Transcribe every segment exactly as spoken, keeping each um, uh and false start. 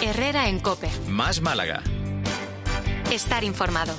Herrera en COPE. Más Málaga. Estar informado.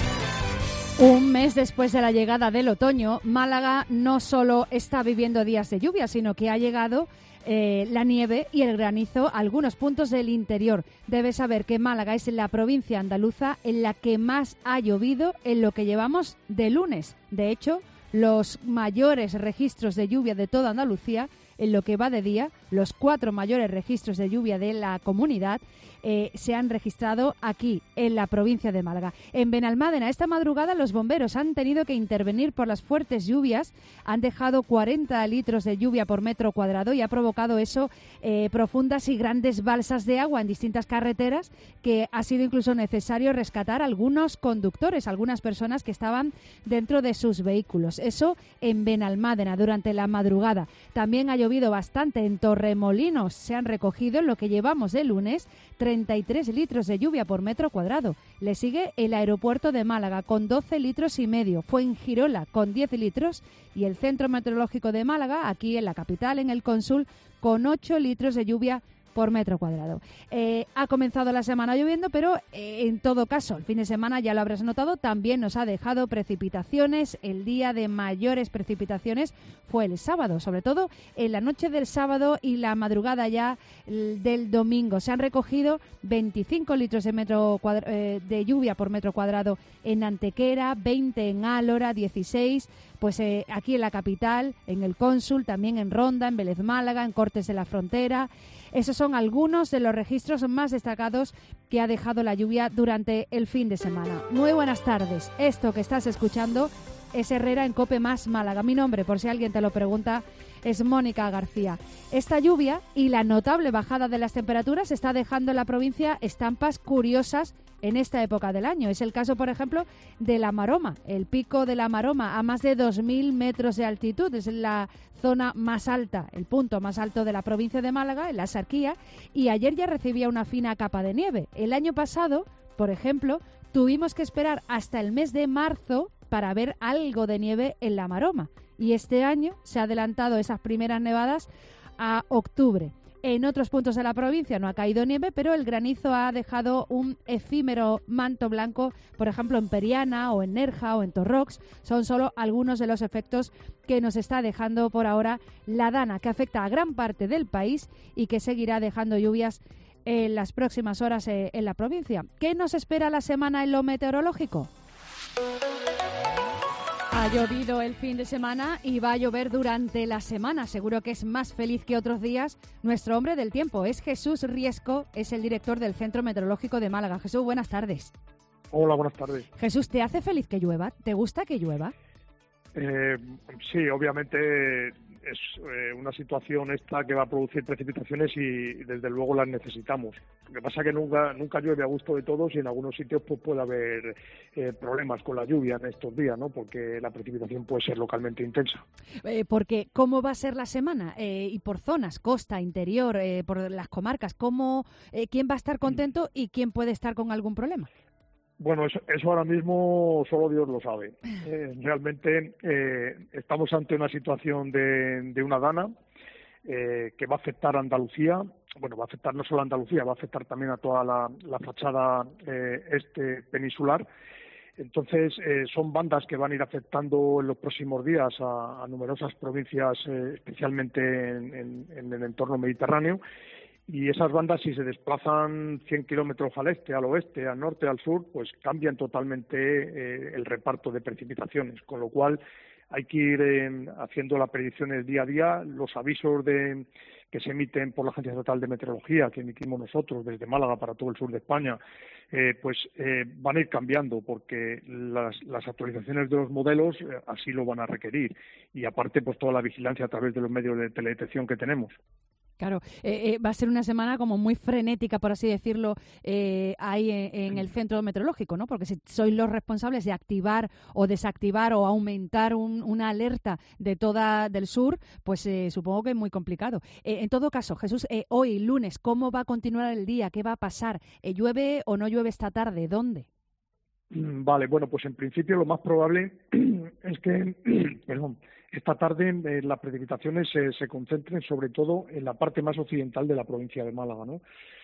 Un mes después de la llegada del otoño, Málaga no solo está viviendo días de lluvia, sino que ha llegado eh, la nieve y el granizo a algunos puntos del interior. Debes saber que Málaga es la provincia andaluza en la que más ha llovido en lo que llevamos de lunes. De hecho, los mayores registros de lluvia de toda Andalucía, en lo que va de día, los cuatro mayores registros de lluvia de la comunidad eh, se han registrado aquí, en la provincia de Málaga. En Benalmádena, esta madrugada, los bomberos han tenido que intervenir por las fuertes lluvias. Han dejado cuarenta litros de lluvia por metro cuadrado y ha provocado eso eh, profundas y grandes balsas de agua en distintas carreteras, que ha sido incluso necesario rescatar a algunos conductores, algunas personas que estaban dentro de sus vehículos. Eso en Benalmádena durante la madrugada. También ha llovido bastante en Torremolinos. Se han recogido, en lo que llevamos de lunes, treinta y tres litros de lluvia por metro cuadrado. Le sigue el aeropuerto de Málaga con doce litros y medio, Fuengirola con diez litros y el Centro Meteorológico de Málaga, aquí en la capital, en el Cónsul, con ocho litros de lluvia por metro cuadrado. Eh, ha comenzado la semana lloviendo, pero eh, en todo caso, el fin de semana, ya lo habrás notado, también nos ha dejado precipitaciones. El día de mayores precipitaciones fue el sábado, sobre todo en la noche del sábado y la madrugada ya del domingo. Se han recogido veinticinco litros de, metro cuadra- eh, de lluvia por metro cuadrado en Antequera, veinte en Álora, dieciséis pues eh, aquí en la capital, en el Cónsul, también en Ronda, en Vélez Málaga, en Cortes de la Frontera. Esos son algunos de los registros más destacados que ha dejado la lluvia durante el fin de semana. Muy buenas tardes. Esto que estás escuchando es Herrera en COPE Más Málaga. Mi nombre, por si alguien te lo pregunta, es Mónica García. Esta lluvia y la notable bajada de las temperaturas está dejando en la provincia estampas curiosas en esta época del año. Es el caso, por ejemplo, de la Maroma, el pico de la Maroma, a más de dos mil metros de altitud. Es la zona más alta, el punto más alto de la provincia de Málaga, en la Axarquía, y ayer ya recibía una fina capa de nieve. El año pasado, por ejemplo, tuvimos que esperar hasta el mes de marzo para ver algo de nieve en la Maroma, y este año se ha adelantado esas primeras nevadas a octubre. En otros puntos de la provincia no ha caído nieve, pero el granizo ha dejado un efímero manto blanco, por ejemplo en Periana o en Nerja o en Torrox. Son solo algunos de los efectos que nos está dejando por ahora la dana, que afecta a gran parte del país y que seguirá dejando lluvias en las próximas horas en la provincia. ¿Qué nos espera la semana en lo meteorológico? Ha llovido el fin de semana y va a llover durante la semana. Seguro que es más feliz que otros días. Nuestro hombre del tiempo es Jesús Riesco, es el director del Centro Meteorológico de Málaga. Jesús, buenas tardes. Hola, buenas tardes. Jesús, ¿te hace feliz que llueva? ¿Te gusta que llueva? Eh, sí, obviamente es eh, una situación esta que va a producir precipitaciones y desde luego las necesitamos. Lo que pasa es que nunca nunca llueve a gusto de todos y en algunos sitios pues puede haber eh, problemas con la lluvia en estos días, ¿no? Porque la precipitación puede ser localmente intensa. Eh, porque ¿cómo va a ser la semana? Eh, y por zonas, costa, interior, eh, por las comarcas, ¿cómo, eh, ¿quién va a estar contento y quién puede estar con algún problema? Bueno, eso, eso ahora mismo solo Dios lo sabe. Eh, realmente eh, estamos ante una situación de, de una dana eh, que va a afectar a Andalucía. Bueno, va a afectar no solo a Andalucía, va a afectar también a toda la, la fachada eh, este peninsular. Entonces, eh, son bandas que van a ir afectando en los próximos días a, a numerosas provincias, eh, especialmente en, en, en el entorno mediterráneo. Y esas bandas, si se desplazan cien kilómetros al este, al oeste, al norte, al sur, pues cambian totalmente eh, el reparto de precipitaciones, con lo cual hay que ir eh, haciendo las predicciones día a día. Los avisos de, que se emiten por la Agencia Estatal de Meteorología, que emitimos nosotros desde Málaga para todo el sur de España, eh, pues eh, van a ir cambiando porque las, las actualizaciones de los modelos eh, así lo van a requerir. Y aparte, pues toda la vigilancia a través de los medios de teledetección que tenemos. Claro, eh, eh, va a ser una semana como muy frenética, por así decirlo, eh, ahí en, en el centro meteorológico, ¿no? Porque si sois los responsables de activar o desactivar o aumentar un, una alerta de toda del sur, pues eh, supongo que es muy complicado. Eh, en todo caso, Jesús, eh, hoy, lunes, ¿cómo va a continuar el día? ¿Qué va a pasar? Eh, ¿Llueve o no llueve esta tarde? ¿Dónde? Vale, bueno, pues en principio lo más probable es que, perdón, esta tarde eh, las precipitaciones se, se concentren sobre todo en la parte más occidental de la provincia de Málaga, ¿no?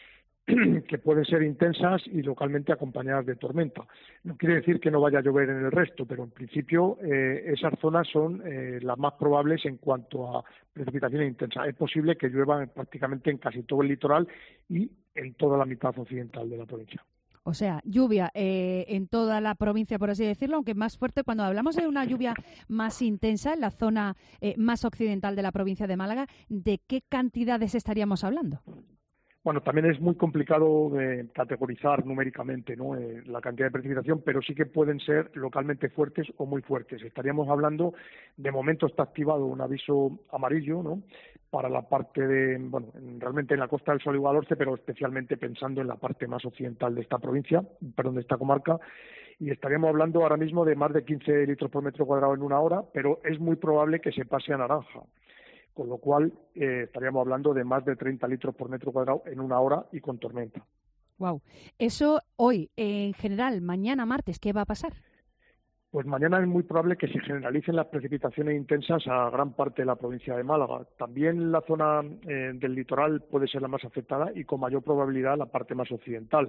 que pueden ser intensas y localmente acompañadas de tormenta. No quiere decir que no vaya a llover en el resto, pero en principio eh, esas zonas son eh, las más probables en cuanto a precipitaciones intensas. Es posible que llueva prácticamente en casi todo el litoral y en toda la mitad occidental de la provincia. O sea, lluvia eh, en toda la provincia, por así decirlo, aunque más fuerte. Cuando hablamos de una lluvia más intensa en la zona eh, más occidental de la provincia de Málaga, ¿de qué cantidades estaríamos hablando? Bueno, también es muy complicado eh, categorizar numéricamente, ¿no?, eh, la cantidad de precipitación, pero sí que pueden ser localmente fuertes o muy fuertes. Estaríamos hablando, de momento está activado un aviso amarillo, ¿no?, para la parte de, bueno, realmente en la Costa del Sol y Guadalhorce, pero especialmente pensando en la parte más occidental de esta provincia, perdón, de esta comarca, y estaríamos hablando ahora mismo de más de quince litros por metro cuadrado en una hora, pero es muy probable que se pase a naranja. Con lo cual eh, estaríamos hablando de más de treinta litros por metro cuadrado en una hora y con tormenta. Wow. Eso hoy, en general, mañana martes, ¿qué va a pasar? Pues mañana es muy probable que se generalicen las precipitaciones intensas a gran parte de la provincia de Málaga. También la zona eh, del litoral puede ser la más afectada y con mayor probabilidad la parte más occidental.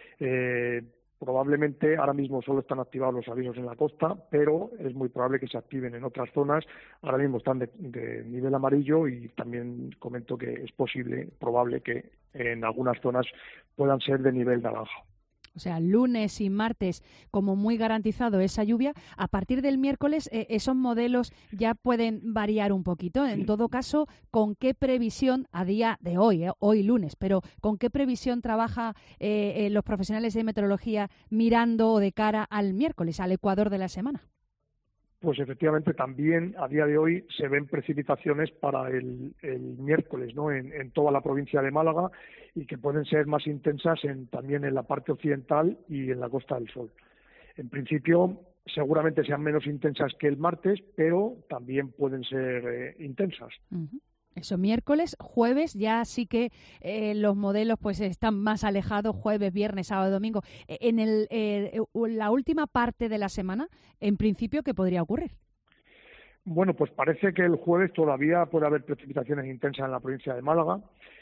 Eh, Probablemente ahora mismo solo están activados los avisos en la costa, pero es muy probable que se activen en otras zonas. Ahora mismo están de, de nivel amarillo y también comento que es posible, probable que en algunas zonas puedan ser de nivel naranja. O sea, lunes y martes como muy garantizado esa lluvia. A partir del miércoles eh, esos modelos ya pueden variar un poquito. En todo caso, ¿con qué previsión a día de hoy, eh, hoy lunes, pero con qué previsión trabaja eh, eh, los profesionales de meteorología mirando de cara al miércoles, al ecuador de la semana? Pues efectivamente también a día de hoy se ven precipitaciones para el, el miércoles, ¿no?, en, en toda la provincia de Málaga y que pueden ser más intensas en, también en la parte occidental y en la Costa del Sol. En principio seguramente sean menos intensas que el martes, pero también pueden ser eh, intensas. Uh-huh. Eso, miércoles, jueves, ya sí que eh, los modelos pues están más alejados, jueves, viernes, sábado, domingo. En el, eh, la última parte de la semana, en principio, ¿qué podría ocurrir? Bueno, pues parece que el jueves todavía puede haber precipitaciones intensas en la provincia de Málaga.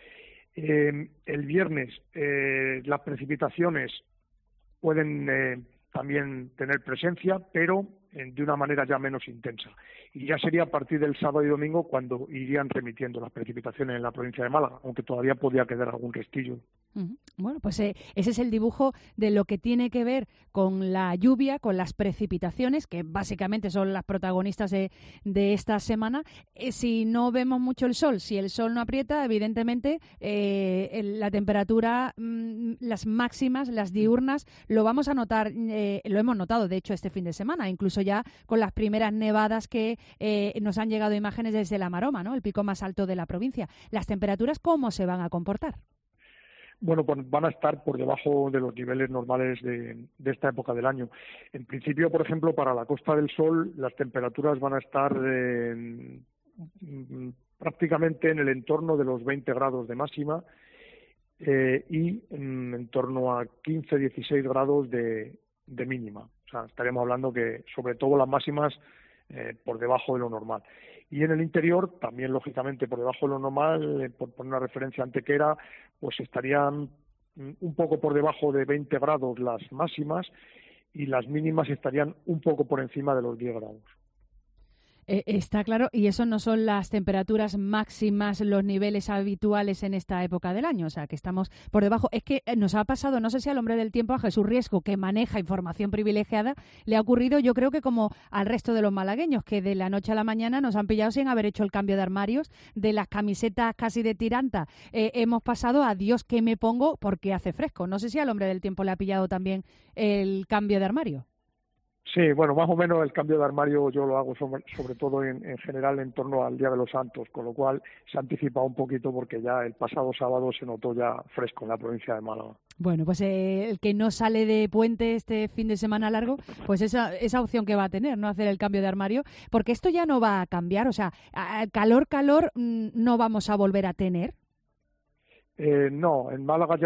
Eh, el viernes eh, las precipitaciones pueden eh, también tener presencia, pero eh, de una manera ya menos intensa. Y ya sería a partir del sábado y domingo cuando irían remitiendo las precipitaciones en la provincia de Málaga, aunque todavía podría quedar algún restillo. Uh-huh. Bueno, pues eh, ese es el dibujo de lo que tiene que ver con la lluvia, con las precipitaciones, que básicamente son las protagonistas de, de esta semana. Eh, si no vemos mucho el sol, si el sol no aprieta, evidentemente eh, el, la temperatura, mmm, las máximas, las diurnas, lo vamos a notar, eh, lo hemos notado de hecho este fin de semana, incluso ya con las primeras nevadas que eh, nos han llegado imágenes desde la Maroma, ¿no?, el pico más alto de la provincia. ¿Las temperaturas cómo se van a comportar? Bueno, pues van a estar por debajo de los niveles normales de, de esta época del año. En principio, por ejemplo, para la Costa del Sol, las temperaturas van a estar en, prácticamente en el entorno de los veinte grados de máxima eh, y en, en torno a quince a dieciséis grados de, de mínima. O sea, estaríamos hablando que, sobre todo, las máximas eh, por debajo de lo normal. Y en el interior, también lógicamente por debajo de lo normal, eh, por poner una referencia antequera, pues estarían un poco por debajo de veinte grados las máximas y las mínimas estarían un poco por encima de los diez grados. Eh, está claro, y eso no son las temperaturas máximas, los niveles habituales en esta época del año, o sea, que estamos por debajo. Es que nos ha pasado, no sé si al hombre del tiempo, a Jesús Riesco, que maneja información privilegiada, le ha ocurrido, yo creo que como al resto de los malagueños, que de la noche a la mañana nos han pillado sin haber hecho el cambio de armarios, de las camisetas casi de tiranta, eh, hemos pasado a Dios que me pongo porque hace fresco. No sé si al hombre del tiempo le ha pillado también el cambio de armario. Sí, bueno, más o menos el cambio de armario yo lo hago sobre, sobre todo en, en general en torno al Día de los Santos, con lo cual se ha anticipado un poquito porque ya el pasado sábado se notó ya fresco en la provincia de Málaga. Bueno, pues eh, el que no sale de puente este fin de semana largo, pues esa, esa opción que va a tener, no hacer el cambio de armario, porque esto ya no va a cambiar, o sea, calor, calor no vamos a volver a tener. Eh, no, en Málaga ya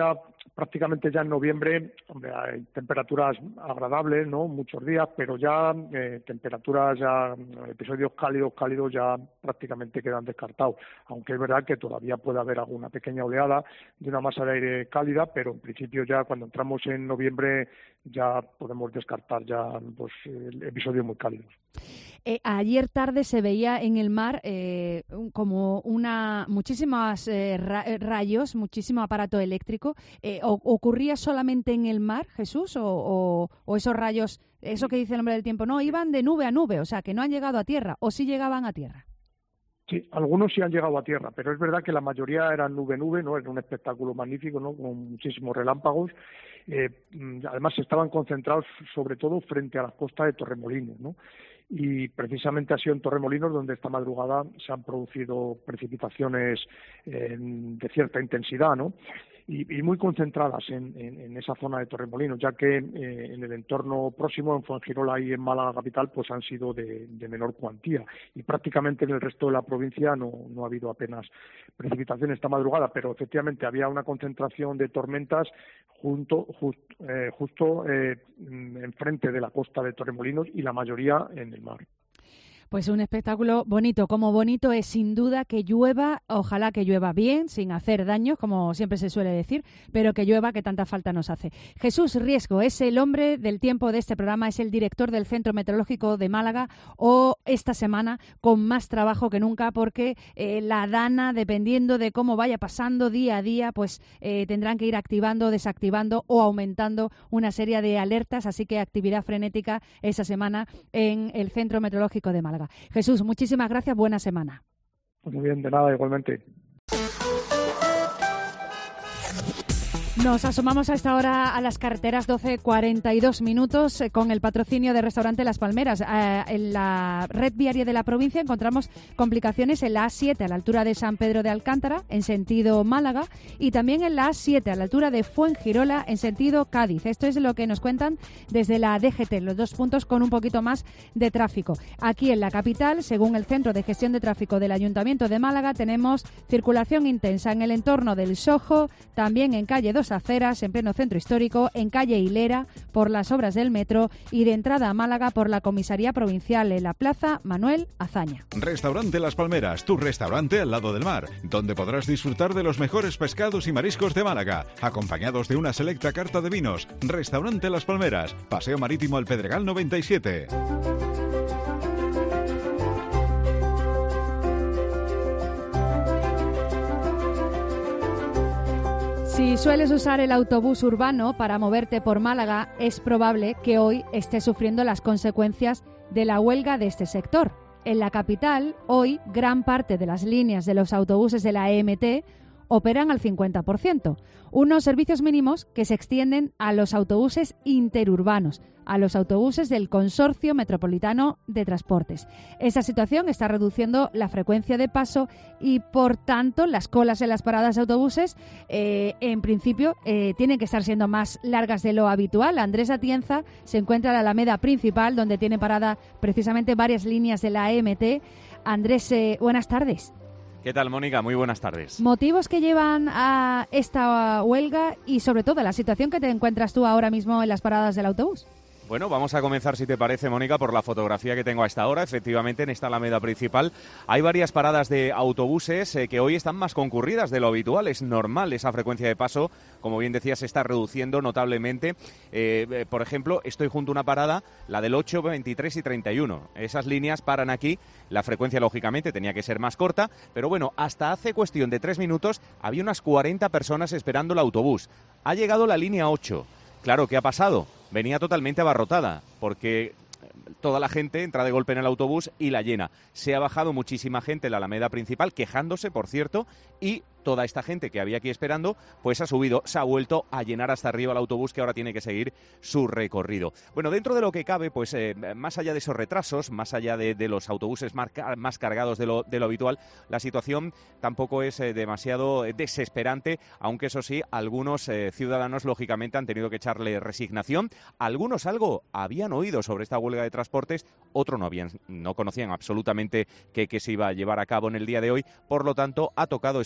prácticamente ya en noviembre, hombre, hay temperaturas agradables, ¿no? Muchos días, pero ya eh, temperaturas, ya episodios cálidos, cálidos ya prácticamente quedan descartados. Aunque es verdad que todavía puede haber alguna pequeña oleada de una masa de aire cálida, pero en principio ya cuando entramos en noviembre ya podemos descartar ya pues episodios muy cálidos. Eh, ayer tarde se veía en el mar eh, como una muchísimos eh, ra rayos, muchísimo aparato eléctrico. Eh, o, ¿Ocurría solamente en el mar, Jesús? O, o, ¿O esos rayos, eso que dice el hombre del tiempo, no, iban de nube a nube, o sea, que no han llegado a tierra, o sí llegaban a tierra? Sí, algunos sí han llegado a tierra, pero es verdad que la mayoría eran nube-nube, ¿no? Era un espectáculo magnífico, ¿no? Con muchísimos relámpagos. Eh, además, estaban concentrados sobre todo frente a la costa de Torremolinos, ¿no? Y precisamente ha sido en Torremolinos donde esta madrugada se han producido precipitaciones eh, de cierta intensidad, ¿no? Y, y muy concentradas en, en, en esa zona de Torremolinos, ya que eh, en el entorno próximo, en Fuengirola y en Málaga capital, pues han sido de, de menor cuantía. Y prácticamente en el resto de la provincia no, no ha habido apenas precipitación esta madrugada, pero efectivamente había una concentración de tormentas junto, just, eh, justo eh, enfrente de la costa de Torremolinos y la mayoría en el mar. Pues un espectáculo bonito, como bonito es sin duda que llueva, ojalá que llueva bien, sin hacer daños, como siempre se suele decir, pero que llueva, que tanta falta nos hace. Jesús Riesgo es el hombre del tiempo de este programa, es el director del Centro Meteorológico de Málaga, o esta semana con más trabajo que nunca, porque eh, la DANA, dependiendo de cómo vaya pasando día a día, pues eh, tendrán que ir activando, desactivando o aumentando una serie de alertas, así que actividad frenética esa semana en el Centro Meteorológico de Málaga. Jesús, muchísimas gracias, buena semana. Muy bien, de nada, igualmente. Nos asomamos a esta hora a las carreteras, doce cuarenta y dos minutos, eh, con el patrocinio de Restaurante Las Palmeras. Eh, en la red viaria de la provincia encontramos complicaciones en la A siete a la altura de San Pedro de Alcántara, en sentido Málaga, y también en la A siete a la altura de Fuengirola, en sentido Cádiz. Esto es lo que nos cuentan desde la D G T, los dos puntos con un poquito más de tráfico. Aquí en la capital, según el Centro de Gestión de Tráfico del Ayuntamiento de Málaga, tenemos circulación intensa en el entorno del Sojo, también en calle Dos Aceras, en pleno centro histórico, en calle Hilera, por las obras del metro, y de entrada a Málaga por la comisaría provincial en la plaza Manuel Azaña. Restaurante Las Palmeras, tu restaurante al lado del mar, donde podrás disfrutar de los mejores pescados y mariscos de Málaga, acompañados de una selecta carta de vinos. Restaurante Las Palmeras, Paseo Marítimo El Pedregal noventa y siete. Si sueles usar el autobús urbano para moverte por Málaga, es probable que hoy estés sufriendo las consecuencias de la huelga de este sector. En la capital, hoy, gran parte de las líneas de los autobuses de la E M T operan al cincuenta por ciento, unos servicios mínimos que se extienden a los autobuses interurbanos, a los autobuses del Consorcio Metropolitano de Transportes. Esa situación está reduciendo la frecuencia de paso y, por tanto, las colas en las paradas de autobuses, eh, en principio, eh, tienen que estar siendo más largas de lo habitual. Andrés Atienza se encuentra en la Alameda principal, donde tiene parada precisamente varias líneas de la E M T. Andrés, eh, buenas tardes. ¿Qué tal, Mónica? Muy buenas tardes. Motivos que llevan a esta huelga y, sobre todo, la situación que te encuentras tú ahora mismo en las paradas del autobús. Bueno, vamos a comenzar, si te parece, Mónica, por la fotografía que tengo a esta hora. Efectivamente, en esta alameda principal hay varias paradas de autobuses eh, que hoy están más concurridas de lo habitual. Es normal esa frecuencia de paso, como bien decías, se está reduciendo notablemente. Eh, eh, por ejemplo, estoy junto a una parada, la del ocho, veintitrés y treinta y uno. Esas líneas paran aquí. La frecuencia, lógicamente, tenía que ser más corta, pero bueno, hasta hace cuestión de tres minutos había unas cuarenta personas esperando el autobús. Ha llegado la línea ocho. Claro, ¿qué ha pasado? Venía totalmente abarrotada, porque toda la gente entra de golpe en el autobús y la llena. Se ha bajado muchísima gente en la alameda principal, quejándose, por cierto, y toda esta gente que había aquí esperando, pues ha subido, se ha vuelto a llenar hasta arriba el autobús, que ahora tiene que seguir su recorrido. Bueno, dentro de lo que cabe, pues eh, más allá de esos retrasos, más allá de, de los autobuses más, más cargados de lo, de lo habitual, la situación tampoco es eh, demasiado desesperante, aunque eso sí, algunos eh, ciudadanos lógicamente han tenido que echarle resignación. Algunos algo habían oído sobre esta huelga de transportes, otros no habían, no conocían absolutamente que, que se iba a llevar a cabo en el día de hoy, por lo tanto ha tocado esperar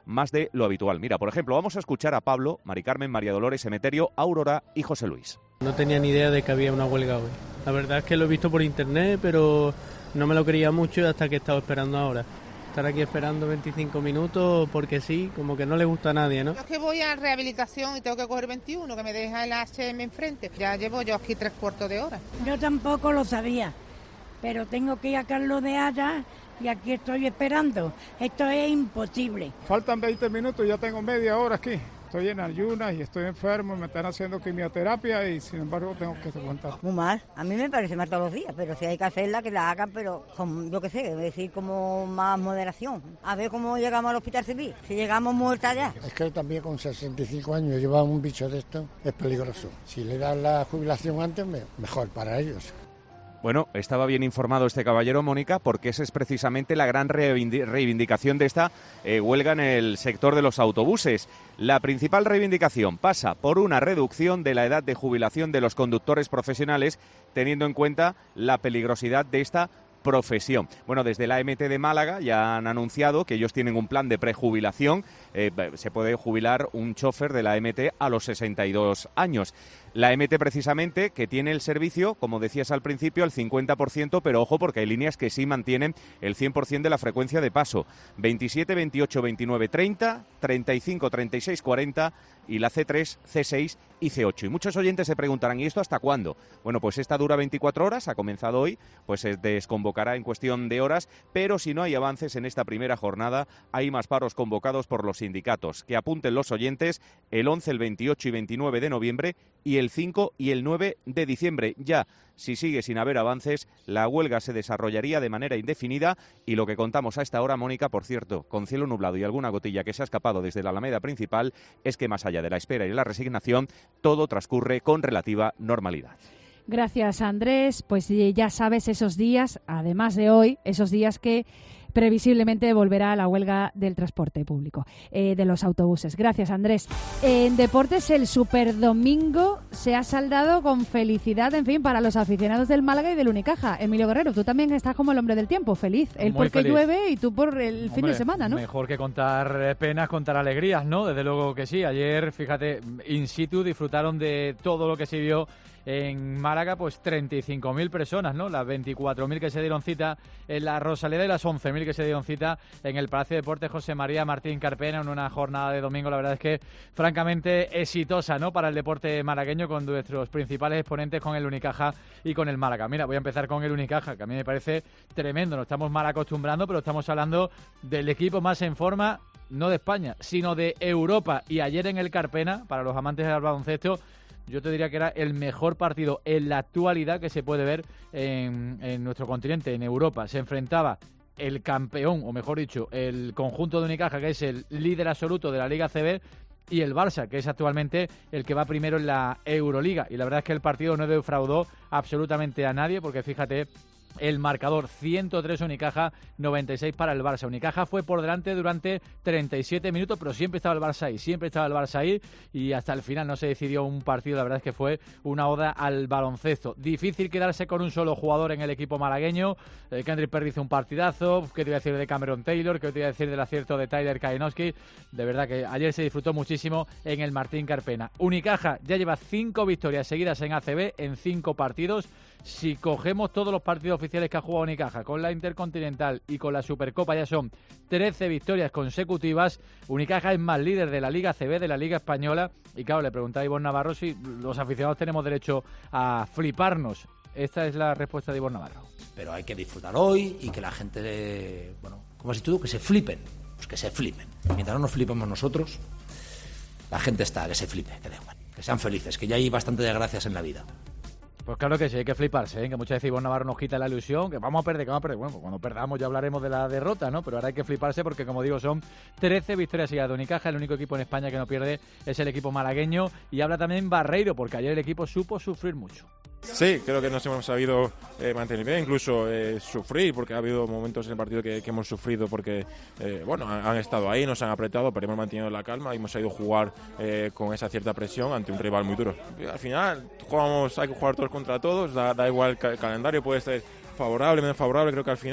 más de lo habitual. Mira, por ejemplo, vamos a escuchar a Pablo, Mari Carmen, María Dolores, Emeterio, Aurora y José Luis. No tenía ni idea de que había una huelga hoy. La verdad es que lo he visto por internet, pero no me lo creía mucho hasta que he estado esperando ahora. Estar aquí esperando veinticinco minutos porque sí, como que no le gusta a nadie, ¿no? Yo es que voy a rehabilitación y tengo que coger veintiuno, que me deja el H M enfrente. Ya llevo yo aquí tres cuartos de hora. Yo tampoco lo sabía, pero tengo que ir a Carlos de Haya y aquí estoy esperando. Esto es imposible. Faltan veinte minutos y ya tengo media hora aquí. Estoy en ayunas y estoy enfermo, me están haciendo quimioterapia y sin embargo tengo que aguantar. Muy mal, a mí me parece mal todos los días, pero si hay que hacerla, que la hagan, pero con, yo qué sé, es decir, como más moderación. A ver cómo llegamos al hospital civil, si llegamos muertas ya. Es que también con sesenta y cinco años llevar un bicho de esto es peligroso. Si le dan la jubilación antes, mejor para ellos. Bueno, estaba bien informado este caballero, Mónica, porque esa es precisamente la gran reivindicación de esta eh, huelga en el sector de los autobuses. La principal reivindicación pasa por una reducción de la edad de jubilación de los conductores profesionales, teniendo en cuenta la peligrosidad de esta profesión. Bueno, desde la A M T de Málaga ya han anunciado que ellos tienen un plan de prejubilación. Eh, se puede jubilar un chofer de la A M T a los sesenta y dos años. La A M T precisamente que tiene el servicio, como decías al principio, al cincuenta por ciento, pero ojo porque hay líneas que sí mantienen el cien por ciento de la frecuencia de paso. veintisiete, veintiocho, veintinueve, treinta, treinta y cinco, treinta y seis, cuarenta y la C tres, C seis y C ocho. Y muchos oyentes se preguntarán, ¿y esto hasta cuándo? Bueno, pues esta dura veinticuatro horas, ha comenzado hoy, pues se desconvocará en cuestión de horas, pero si no hay avances en esta primera jornada, hay más paros convocados por los sindicatos. Que apunten los oyentes el once, el veintiocho y veintinueve de noviembre y el cinco y el nueve de diciembre. Ya, si sigue sin haber avances, la huelga se desarrollaría de manera indefinida y lo que contamos a esta hora, Mónica, por cierto, con cielo nublado y alguna gotilla que se ha escapado desde la Alameda principal, es que más allá de la espera y la resignación, todo transcurre con relativa normalidad. Gracias, Andrés. Pues ya sabes, esos días, además de hoy, esos días que previsiblemente volverá a la huelga del transporte público, eh, de los autobuses. Gracias, Andrés. En deportes, el Superdomingo se ha saldado con felicidad, en fin, para los aficionados del Málaga y del Unicaja. Emilio Guerrero, tú también estás como el hombre del tiempo, feliz. Él Muy porque feliz. llueve y tú por el Hombre, fin de semana, ¿no? Mejor que contar penas, contar alegrías, ¿no? Desde luego que sí. Ayer, fíjate, in situ disfrutaron de todo lo que se vio en Málaga, pues treinta y cinco mil personas, ¿no? Las veinticuatro mil que se dieron cita en la Rosaleda y las once mil que se dieron cita en el Palacio de Deportes José María Martín Carpena en una jornada de domingo, la verdad es que francamente exitosa, ¿no? Para el deporte malagueño, con nuestros principales exponentes, con el Unicaja y con el Málaga. Mira, voy a empezar con el Unicaja, que a mí me parece tremendo, nos estamos mal acostumbrando, pero estamos hablando del equipo más en forma, no de España, sino de Europa. Y ayer en el Carpena, para los amantes del baloncesto, yo te diría que era el mejor partido en la actualidad que se puede ver en, en nuestro continente, en Europa. Se enfrentaba el campeón, o mejor dicho, el conjunto de Unicaja, que es el líder absoluto de la Liga A C B, y el Barça, que es actualmente el que va primero en la Euroliga. Y la verdad es que el partido no defraudó absolutamente a nadie, porque fíjate, el marcador ciento tres Unicaja, noventa y seis para el Barça. Unicaja fue por delante durante treinta y siete minutos, pero siempre estaba el Barça ahí, siempre estaba el Barça ahí y hasta el final no se decidió un partido. La verdad es que fue una oda al baloncesto. Difícil quedarse con un solo jugador en el equipo malagueño. Eh, Kendrick Perry hizo un partidazo. ¿Qué te iba a decir de Cameron Taylor? ¿Qué te iba a decir del acierto de Tyler Kalinowski? De verdad que ayer se disfrutó muchísimo en el Martín Carpena. Unicaja ya lleva cinco victorias seguidas en A C B en cinco partidos. Si cogemos todos los partidos oficiales que ha jugado Unicaja con la Intercontinental y con la Supercopa, ya son trece victorias consecutivas. Unicaja es más líder de la Liga A C B, de la Liga Española. Y claro, le preguntaba a Ivonne Navarro si los aficionados tenemos derecho a fliparnos. Esta es la respuesta de Ivonne Navarro. Pero hay que disfrutar hoy y que la gente, bueno, como has dicho tú, que se flipen. Pues que se flipen. Mientras no nos flipemos nosotros, la gente está, que se flipe, que da igual. Que sean felices, que ya hay bastante desgracias en la vida. Pues claro que sí, hay que fliparse, ¿eh? Que muchas veces Ivonne Navarro nos quita la ilusión, que vamos a perder, que vamos a perder. Bueno, pues cuando perdamos ya hablaremos de la derrota, ¿no? Pero ahora hay que fliparse porque, como digo, son trece victorias seguidas de Unicaja. El único equipo en España que no pierde es el equipo malagueño. Y habla también Barreiro, porque ayer el equipo supo sufrir mucho. Sí, creo que nos hemos sabido eh, mantener bien, incluso eh, sufrir, porque ha habido momentos en el partido que, que hemos sufrido porque, eh, bueno, han, han estado ahí, nos han apretado, pero hemos mantenido la calma y hemos sabido jugar eh, con esa cierta presión ante un rival muy duro. Y al final, jugamos, hay que jugar todos contra todos, da, da igual el calendario, puede ser favorable, menos favorable, creo que al final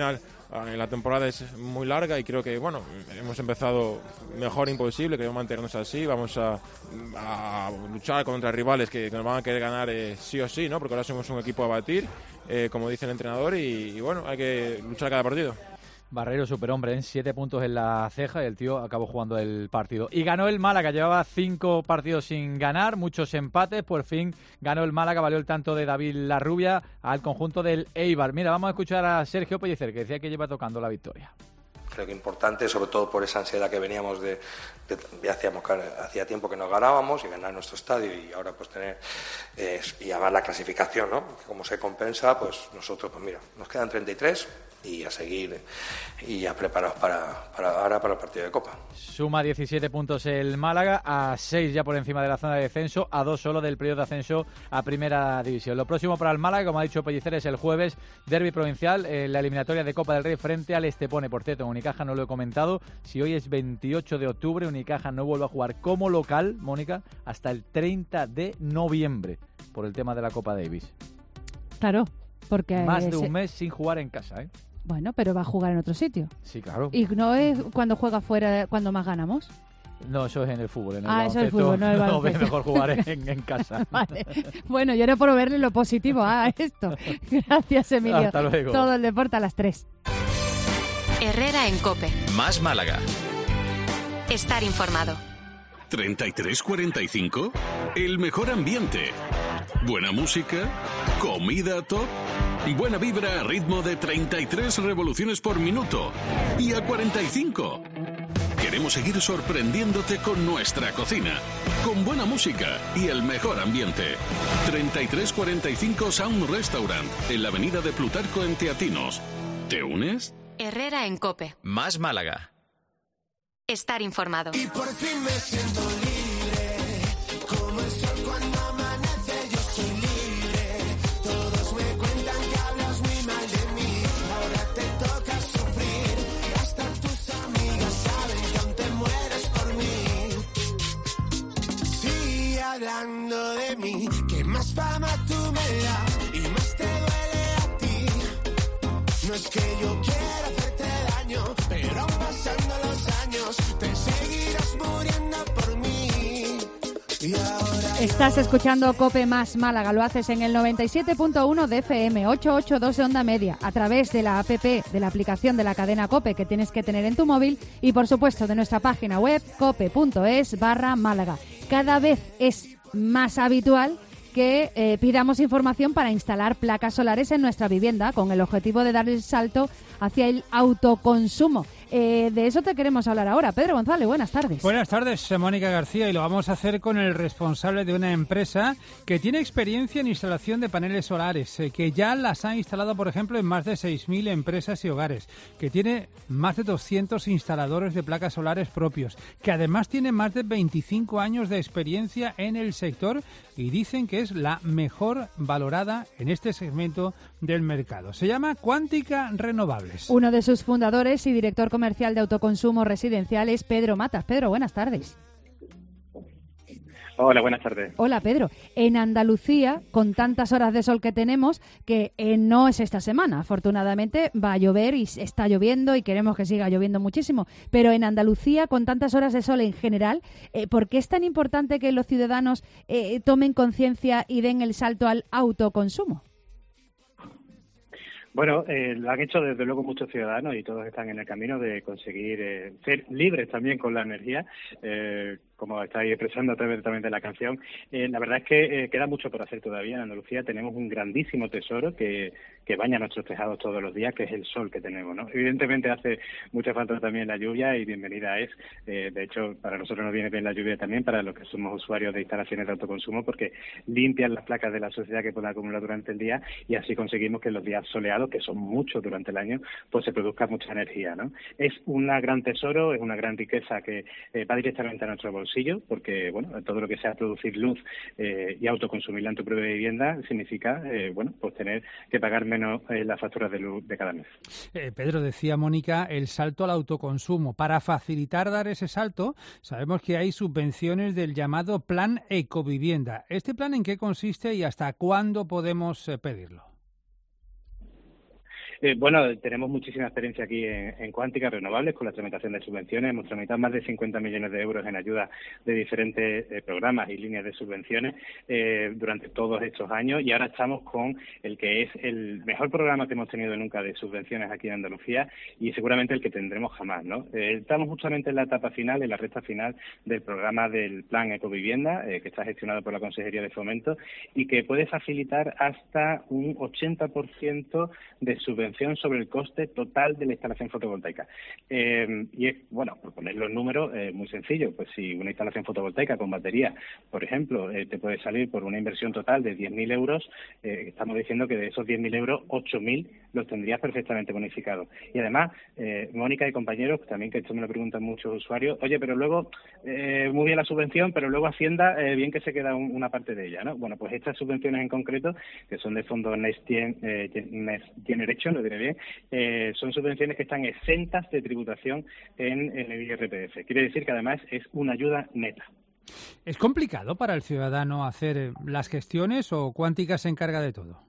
la temporada es muy larga y creo que, bueno, hemos empezado mejor imposible, queremos mantenernos así, vamos a, a luchar contra rivales que, que nos van a querer ganar eh, sí o sí, ¿no? Porque ahora somos un equipo a batir, eh, como dice el entrenador, y, y bueno, hay que luchar cada partido. Barreiro, superhombre, en siete puntos en la ceja y el tío acabó jugando el partido. Y ganó el Málaga, llevaba cinco partidos sin ganar, muchos empates, por fin ganó el Málaga, valió el tanto de David Larrubia al conjunto del Eibar. Mira, vamos a escuchar a Sergio Pellicer, que decía que lleva tocando la victoria. Creo que importante, sobre todo por esa ansiedad que veníamos de, de, de hacíamos, hacía tiempo que nos ganábamos y ganar nuestro estadio y ahora pues tener eh, y además la clasificación, ¿no? Como se compensa, pues nosotros, pues mira, nos quedan treinta y tres y a seguir y a preparados para, para ahora para el partido de Copa. Suma diecisiete puntos el Málaga, a seis ya por encima de la zona de descenso, a dos solo del periodo de ascenso a Primera División. Lo próximo para el Málaga, como ha dicho Pellicer, es el jueves, derbi provincial, eh, la eliminatoria de Copa del Rey frente al Estepone. Por cierto, en Unicaja no lo he comentado, si hoy es veintiocho de octubre, Unicaja no vuelve a jugar como local, Mónica, hasta el treinta de noviembre, por el tema de la Copa Davis. Claro, porque... Más de ese... un mes sin jugar en casa, ¿eh? Bueno, pero va a jugar en otro sitio. Sí, claro. ¿Y no es cuando juega fuera cuando más ganamos? No, eso es en el fútbol. En el ah, eso es el fútbol, no el baloncesto. No, es mejor jugar en, en casa. Vale. Bueno, yo era por verle lo positivo a esto. Gracias, Emilio. Hasta luego. Todo el deporte a las tres. Herrera en COPE. Más Málaga. Estar informado. ¿treinta y tres cuarenta y cinco? El mejor ambiente. Buena música. Comida top. Buena vibra a ritmo de treinta y tres revoluciones por minuto. Y a cuarenta y cinco. Queremos seguir sorprendiéndote con nuestra cocina. Con buena música y el mejor ambiente. treinta y tres cuarenta y cinco Sound Restaurant. En la avenida de Plutarco en Teatinos. ¿Te unes? Herrera en COPE. Más Málaga. Estar informado. Y por fin me siento libre, como el sol cuando amanece, yo soy libre. Todos me cuentan que hablas muy mal de mí, ahora te toca sufrir. Hasta tus amigas saben que aún te mueres por mí. Sigue hablando de mí, que más fama tú me das y más te duele a ti. No es que yo quiera hacerte daño, pero pasando los años te seguirás muriendo por mí. Y ahora estás escuchando COPE Más Málaga, lo haces en el noventa y siete punto uno de F M, ochocientos ochenta y dos de onda media, a través de la app, de la aplicación de la cadena COPE que tienes que tener en tu móvil y por supuesto de nuestra página web cope punto es barra Málaga. Cada vez es más habitual que eh, pidamos información para instalar placas solares en nuestra vivienda con el objetivo de dar el salto hacia el autoconsumo. Eh, de eso te queremos hablar ahora. Pedro González, buenas tardes. Buenas tardes, Mónica García, y lo vamos a hacer con el responsable de una empresa que tiene experiencia en instalación de paneles solares, eh, que ya las ha instalado, por ejemplo, en más de seis mil empresas y hogares, que tiene más de doscientos instaladores de placas solares propios, que además tiene más de veinticinco años de experiencia en el sector y dicen que es la mejor valorada en este segmento del mercado. Se llama Cuántica Renovables. Uno de sus fundadores y director comercial de autoconsumo residencial es Pedro Matas. Pedro, buenas tardes. Hola, buenas tardes. Hola, Pedro. En Andalucía, con tantas horas de sol que tenemos, que eh, no es esta semana, afortunadamente va a llover y está lloviendo y queremos que siga lloviendo muchísimo, pero en Andalucía, con tantas horas de sol en general, eh, ¿por qué es tan importante que los ciudadanos eh, tomen conciencia y den el salto al autoconsumo? Bueno, eh, lo han hecho desde luego muchos ciudadanos y todos están en el camino de conseguir eh, ser libres también con la energía, eh, como estáis expresando a través también de la canción. Eh, la verdad es que eh, queda mucho por hacer todavía. En Andalucía tenemos un grandísimo tesoro que, que baña nuestros tejados todos los días, que es el sol que tenemos, ¿no? Evidentemente hace mucha falta también la lluvia y bienvenida es. Eh, de hecho, para nosotros nos viene bien la lluvia también, para los que somos usuarios de instalaciones de autoconsumo, porque limpian las placas de la sociedad que pueden acumular durante el día y así conseguimos que en los días soleados, que son muchos durante el año, pues se produzca mucha energía, ¿no? Es un gran tesoro, es una gran riqueza que eh, va directamente a nuestro bolsillo, porque, bueno, todo lo que sea producir luz eh, y autoconsumirla en tu propia vivienda significa, eh, bueno, pues tener que pagar menos eh, las facturas de luz de cada mes. Eh, Pedro, decía Mónica, el salto al autoconsumo. Para facilitar dar ese salto, sabemos que hay subvenciones del llamado Plan Ecovivienda. ¿Este plan en qué consiste y hasta cuándo podemos eh, pedirlo? Eh, bueno, tenemos muchísima experiencia aquí en, en Cuántica Renovables con la tramitación de subvenciones. Hemos tramitado más de cincuenta millones de euros en ayuda de diferentes eh, programas y líneas de subvenciones eh, durante todos estos años, y ahora estamos con el que es el mejor programa que hemos tenido nunca de subvenciones aquí en Andalucía y seguramente el que tendremos jamás, ¿no? Eh, estamos justamente en la etapa final, en la recta final del programa del Plan Ecovivienda, eh, que está gestionado por la Consejería de Fomento y que puede facilitar hasta un ochenta por ciento de subvenciones sobre el coste total de la instalación fotovoltaica. Eh, y es, bueno, por poner los números, eh, muy sencillo, pues si una instalación fotovoltaica con batería, por ejemplo, eh, te puede salir por una inversión total de diez mil euros, eh, estamos diciendo que de esos diez mil euros, ocho mil los tendrías perfectamente bonificados. Y además, eh, Mónica y compañeros, también que esto me lo preguntan muchos usuarios, oye, pero luego, eh, muy bien la subvención, pero luego Hacienda, eh, bien que se queda un, una parte de ella, ¿no? Bueno, pues estas subvenciones en concreto, que son del fondo Next, Gen, eh, Next Generation, lo diré bien, eh, son subvenciones que están exentas de tributación en, en el I R P F. Quiere decir que además es una ayuda neta. ¿Es complicado para el ciudadano hacer las gestiones o Cuántica se encarga de todo?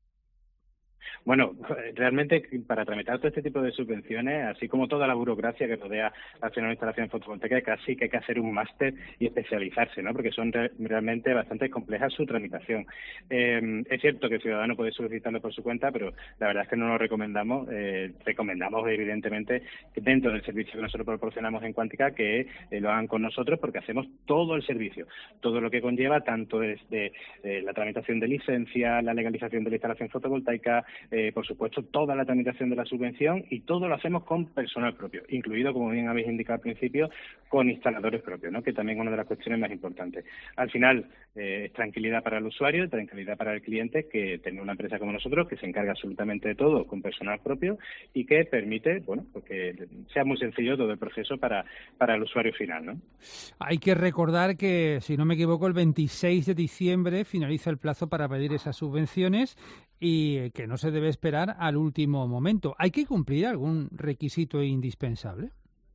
Bueno, realmente para tramitar todo este tipo de subvenciones, así como toda la burocracia que rodea hacer una instalación fotovoltaica, casi que hay que hacer un máster y especializarse, ¿no? Porque son re realmente bastante complejas su tramitación. Eh, es cierto que el ciudadano puede solicitarlo por su cuenta, pero la verdad es que no lo recomendamos. Eh, recomendamos, evidentemente, que dentro del servicio que nosotros proporcionamos en Cuántica, que eh, lo hagan con nosotros porque hacemos todo el servicio, todo lo que conlleva, tanto desde eh, la tramitación de licencia, la legalización de la instalación fotovoltaica, Eh, por supuesto, toda la tramitación de la subvención, y todo lo hacemos con personal propio, incluido, como bien habéis indicado al principio, con instaladores propios, ¿no? Que también es una de las cuestiones más importantes. Al final, eh, es tranquilidad para el usuario, tranquilidad para el cliente, que tener una empresa como nosotros que se encarga absolutamente de todo con personal propio y que permite, bueno, pues que sea muy sencillo todo el proceso para, para el usuario final, ¿no? Hay que recordar que, si no me equivoco, el veintiséis de diciembre finaliza el plazo para pedir esas subvenciones y que no se debe esperar al último momento. ¿Hay que cumplir algún requisito indispensable?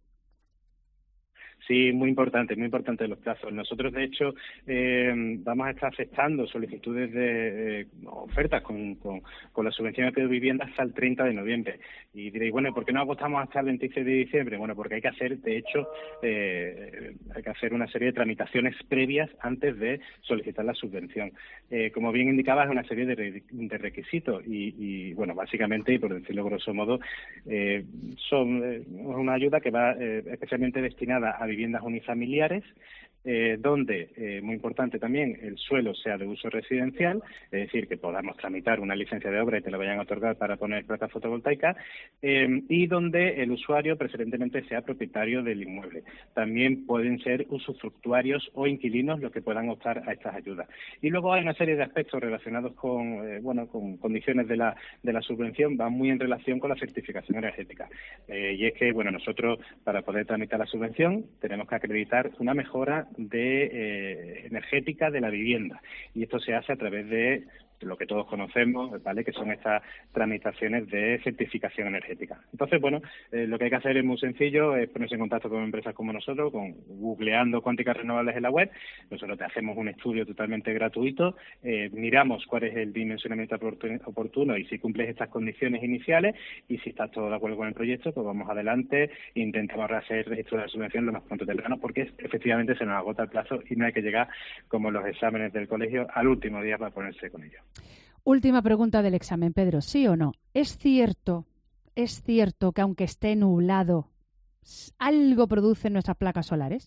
Sí, muy importante, muy importante los plazos. Nosotros, de hecho, eh, vamos a estar aceptando solicitudes de eh, ofertas con, con, con la subvención de vivienda hasta el treinta de noviembre. Y diréis, bueno, ¿por qué no apostamos hasta el veintiséis de diciembre? Bueno, porque hay que hacer, de hecho, eh, hay que hacer una serie de tramitaciones previas antes de solicitar la subvención. Eh, como bien indicabas, es una serie de, re, de requisitos y, y, bueno, básicamente, y por decirlo grosso modo, eh, son eh, una ayuda que va eh, especialmente destinada a viviendas unifamiliares, eh, donde, eh, muy importante también, el suelo sea de uso residencial, es decir, que podamos tramitar una licencia de obra y te la vayan a otorgar para poner placas fotovoltaicas, eh, y donde el usuario preferentemente sea propietario del inmueble. También pueden ser usufructuarios o inquilinos los que puedan optar a estas ayudas. Y luego hay una serie de aspectos relacionados con, eh, bueno, con condiciones de la, de la subvención, van muy en relación con la certificación energética. Eh, y es que, bueno, nosotros, para poder tramitar la subvención, tenemos que acreditar una mejora de eh, energética de la vivienda, y esto se hace a través de lo que todos conocemos, ¿vale?, que son estas tramitaciones de certificación energética. Entonces, bueno, eh, lo que hay que hacer es muy sencillo, es ponerse en contacto con empresas como nosotros, con googleando Cuánticas Renovables en la web. Nosotros te hacemos un estudio totalmente gratuito, eh, miramos cuál es el dimensionamiento oportuno y si cumples estas condiciones iniciales, y si estás todo de acuerdo con el proyecto, pues vamos adelante e intentamos hacer registro de la subvención lo más pronto temprano, porque efectivamente se nos agota el plazo y no hay que llegar, como los exámenes del colegio, al último día para ponerse con ello. Última pregunta del examen, Pedro. ¿Sí o no? ¿Es cierto, es cierto que aunque esté nublado, algo producen nuestras placas solares?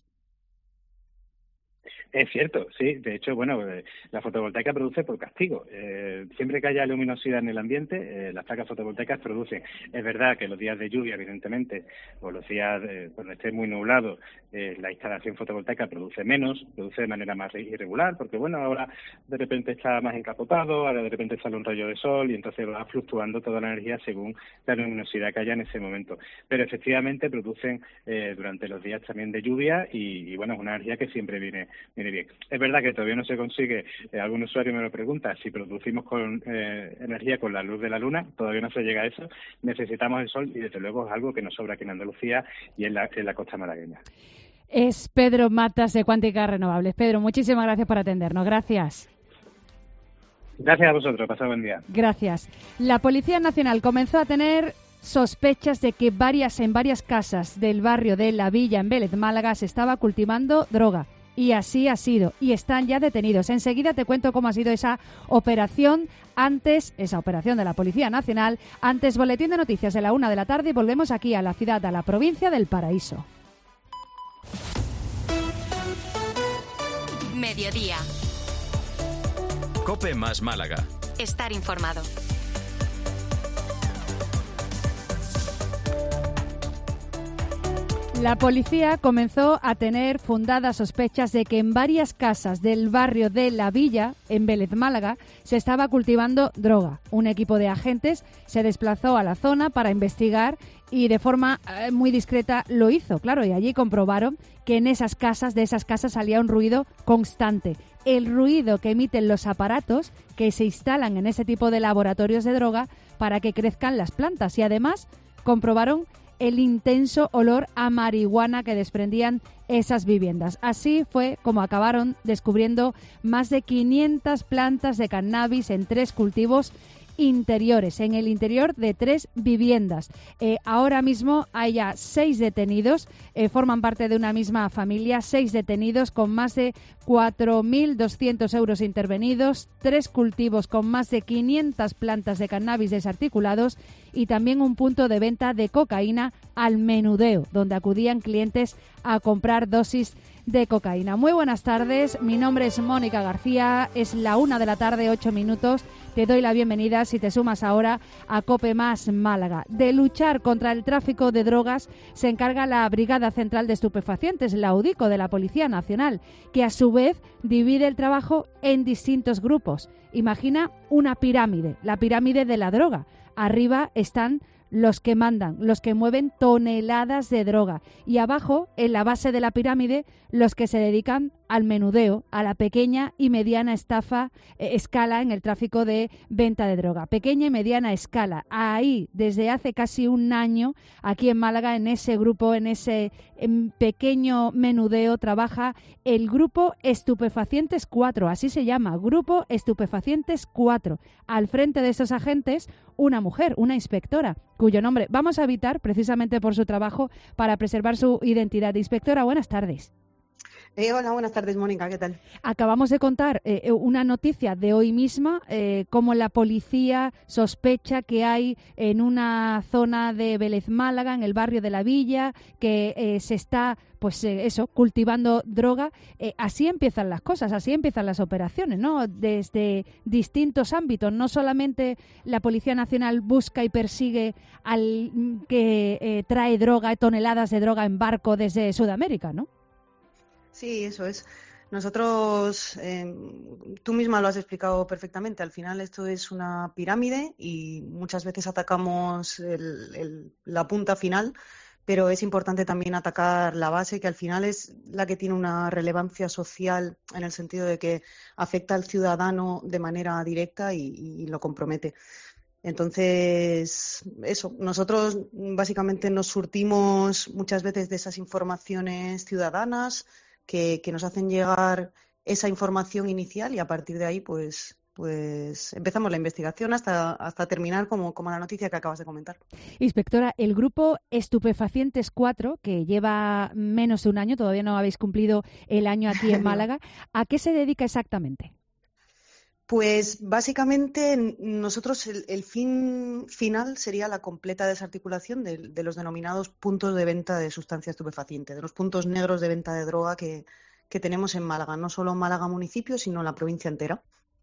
Es cierto, sí. De hecho, bueno, eh, la fotovoltaica produce por castigo. Eh, siempre que haya luminosidad en el ambiente, eh, las placas fotovoltaicas producen. Es verdad que los días de lluvia, evidentemente, o los días eh, cuando esté muy nublado, eh, la instalación fotovoltaica produce menos, produce de manera más irregular, porque, bueno, ahora de repente está más encapotado, ahora de repente sale un rayo de sol y entonces va fluctuando toda la energía según la luminosidad que haya en ese momento. Pero efectivamente producen eh, durante los días también de lluvia y, y bueno, es una energía que siempre viene viene bien. Es verdad que todavía no se consigue, eh, algún usuario me lo pregunta, si producimos con eh, energía con la luz de la luna, todavía no se llega a eso, necesitamos el sol y desde luego es algo que nos sobra aquí en Andalucía y en la, en la costa malagueña. Es Pedro Matas de Cuánticas Renovables. Pedro, muchísimas gracias por atendernos. Gracias. Gracias a vosotros, pasad buen día. Gracias. La Policía Nacional comenzó a tener sospechas de que varias en varias casas del barrio de La Villa, en Vélez, Málaga, se estaba cultivando droga. Y así ha sido. Y están ya detenidos. Enseguida te cuento cómo ha sido esa operación antes, esa operación de la Policía Nacional. Antes, boletín de noticias de la una de la tarde y volvemos aquí a la ciudad, a la provincia del Paraíso. Mediodía. COPE más Málaga. Estar informado. La policía comenzó a tener fundadas sospechas de que en varias casas del barrio de La Villa, en Vélez, Málaga, se estaba cultivando droga. Un equipo de agentes se desplazó a la zona para investigar y de forma eh, muy discreta lo hizo, claro, y allí comprobaron que en esas casas, de esas casas salía un ruido constante. El ruido que emiten los aparatos que se instalan en ese tipo de laboratorios de droga para que crezcan las plantas y además comprobaron el intenso olor a marihuana que desprendían esas viviendas. Así fue como acabaron descubriendo más de quinientas plantas de cannabis en tres cultivos interiores, en el interior de tres viviendas. Eh, ahora mismo hay ya seis detenidos, eh, forman parte de una misma familia, seis detenidos con más de cuatro mil doscientos euros intervenidos, tres cultivos con más de quinientas plantas de cannabis desarticulados y también un punto de venta de cocaína al menudeo, donde acudían clientes a comprar dosis de cocaína. Muy buenas tardes, mi nombre es Mónica García, es la una de la tarde, ocho minutos. Te doy la bienvenida si te sumas ahora a COPE más Málaga. De luchar contra el tráfico de drogas se encarga la Brigada Central de Estupefacientes, la UDICO de la Policía Nacional, que a su vez divide el trabajo en distintos grupos. Imagina una pirámide, la pirámide de la droga. Arriba están los que mandan, los que mueven toneladas de droga. Y abajo, en la base de la pirámide, los que se dedican al menudeo, a la pequeña y mediana estafa, eh, escala en el tráfico de venta de droga. Pequeña y mediana escala. Ahí, desde hace casi un año, aquí en Málaga, en ese grupo, en ese en pequeño menudeo, trabaja el Grupo Estupefacientes cuatro, así se llama, Grupo Estupefacientes cuatro. Al frente de estos agentes, una mujer, una inspectora, cuyo nombre vamos a evitar precisamente por su trabajo para preservar su identidad. Inspectora, buenas tardes. Eh, hola, buenas tardes, Mónica, ¿qué tal? Acabamos de contar eh, una noticia de hoy misma, eh, cómo la policía sospecha que hay en una zona de Vélez, Málaga, en el barrio de La Villa, que eh, se está, pues eh, eso, cultivando droga. Eh, así empiezan las cosas, así empiezan las operaciones, ¿no? Desde distintos ámbitos, no solamente la Policía Nacional busca y persigue al que eh, trae droga, toneladas de droga en barco desde Sudamérica, ¿no? Sí, eso es. Nosotros, eh, tú misma lo has explicado perfectamente, al final esto es una pirámide y muchas veces atacamos el, el, la punta final, pero es importante también atacar la base, que al final es la que tiene una relevancia social en el sentido de que afecta al ciudadano de manera directa y, y lo compromete. Entonces, eso, nosotros básicamente nos surtimos muchas veces de esas informaciones ciudadanas que, que nos hacen llegar esa información inicial y a partir de ahí pues pues empezamos la investigación hasta hasta terminar como, como la noticia que acabas de comentar. Inspectora, el grupo Estupefacientes cuatro, que lleva menos de un año, todavía no habéis cumplido el año aquí en Málaga, ¿a qué se dedica exactamente? Pues básicamente nosotros el, el fin final sería la completa desarticulación de, de los denominados puntos de venta de sustancias estupefacientes, de los puntos negros de venta de droga que, que tenemos en Málaga, no solo Málaga municipio, sino la provincia entera.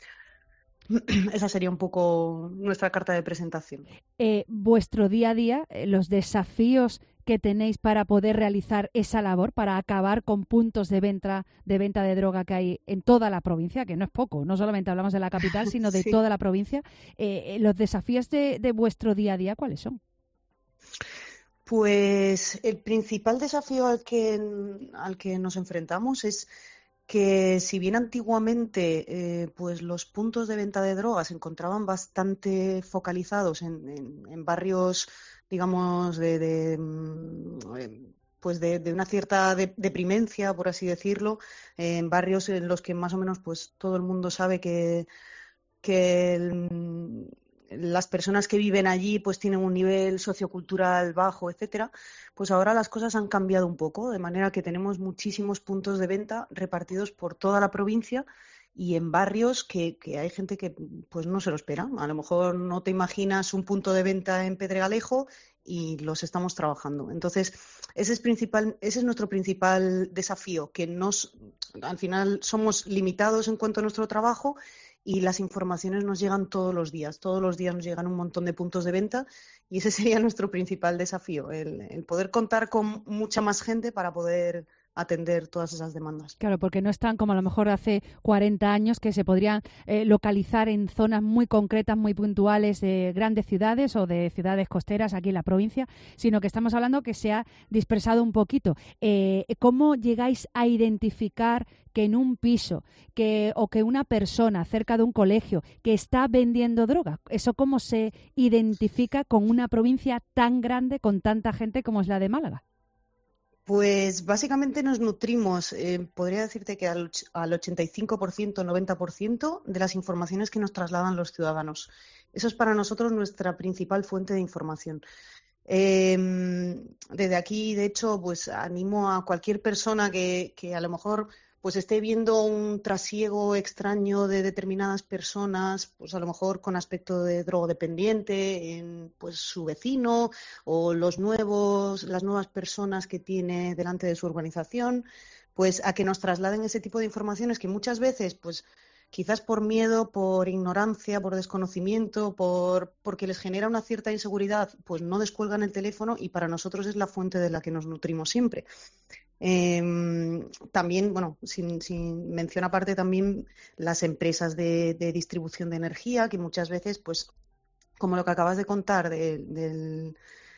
Esa sería un poco nuestra carta de presentación. Eh, vuestro día a día, eh, los desafíos que tenéis para poder realizar esa labor, para acabar con puntos de venta de venta de droga que hay en toda la provincia, que no es poco, no solamente hablamos de la capital, sino de sí. toda la provincia. Eh, los desafíos de, de vuestro día a día, ¿cuáles son? Pues el principal desafío al que, al que nos enfrentamos es que si bien antiguamente eh, pues los puntos de venta de drogas se encontraban bastante focalizados en, en, en barrios, digamos, de, de pues de, de una cierta de, deprimencia, por así decirlo, eh, en barrios en los que más o menos pues todo el mundo sabe que que el, las personas que viven allí pues tienen un nivel sociocultural bajo, etcétera, pues ahora las cosas han cambiado un poco, de manera que tenemos muchísimos puntos de venta repartidos por toda la provincia y en barrios que, que hay gente que pues no se lo espera. A lo mejor no te imaginas un punto de venta en Pedregalejo y los estamos trabajando. Entonces, ese es principal, ese es nuestro principal desafío, que nos, al final somos limitados en cuanto a nuestro trabajo y las informaciones nos llegan todos los días. Todos los días nos llegan un montón de puntos de venta y ese sería nuestro principal desafío, el, el poder contar con mucha más gente para poder atender todas esas demandas. Claro, porque no están como a lo mejor hace cuarenta años que se podrían eh, localizar en zonas muy concretas, muy puntuales de grandes ciudades o de ciudades costeras aquí en la provincia, sino que estamos hablando que se ha dispersado un poquito. Eh, ¿Cómo llegáis a identificar que en un piso que o que una persona cerca de un colegio que está vendiendo droga, eso cómo se identifica con una provincia tan grande, con tanta gente como es la de Málaga? Pues básicamente nos nutrimos, eh, podría decirte que al, al ochenta y cinco por ciento, noventa por ciento de las informaciones que nos trasladan los ciudadanos. Eso es para nosotros nuestra principal fuente de información. Eh, desde aquí, de hecho, pues animo a cualquier persona que, que a lo mejor pues esté viendo un trasiego extraño de determinadas personas, pues a lo mejor con aspecto de drogodependiente en pues su vecino o los nuevos, las nuevas personas que tiene delante de su urbanización, pues a que nos trasladen ese tipo de informaciones que muchas veces, pues quizás por miedo, por ignorancia, por desconocimiento, por porque les genera una cierta inseguridad, pues no descuelgan el teléfono y para nosotros es la fuente de la que nos nutrimos siempre. Eh, también, bueno, sin, sin mención aparte también las empresas de, de distribución de energía, que muchas veces, pues, como lo que acabas de contar de, del,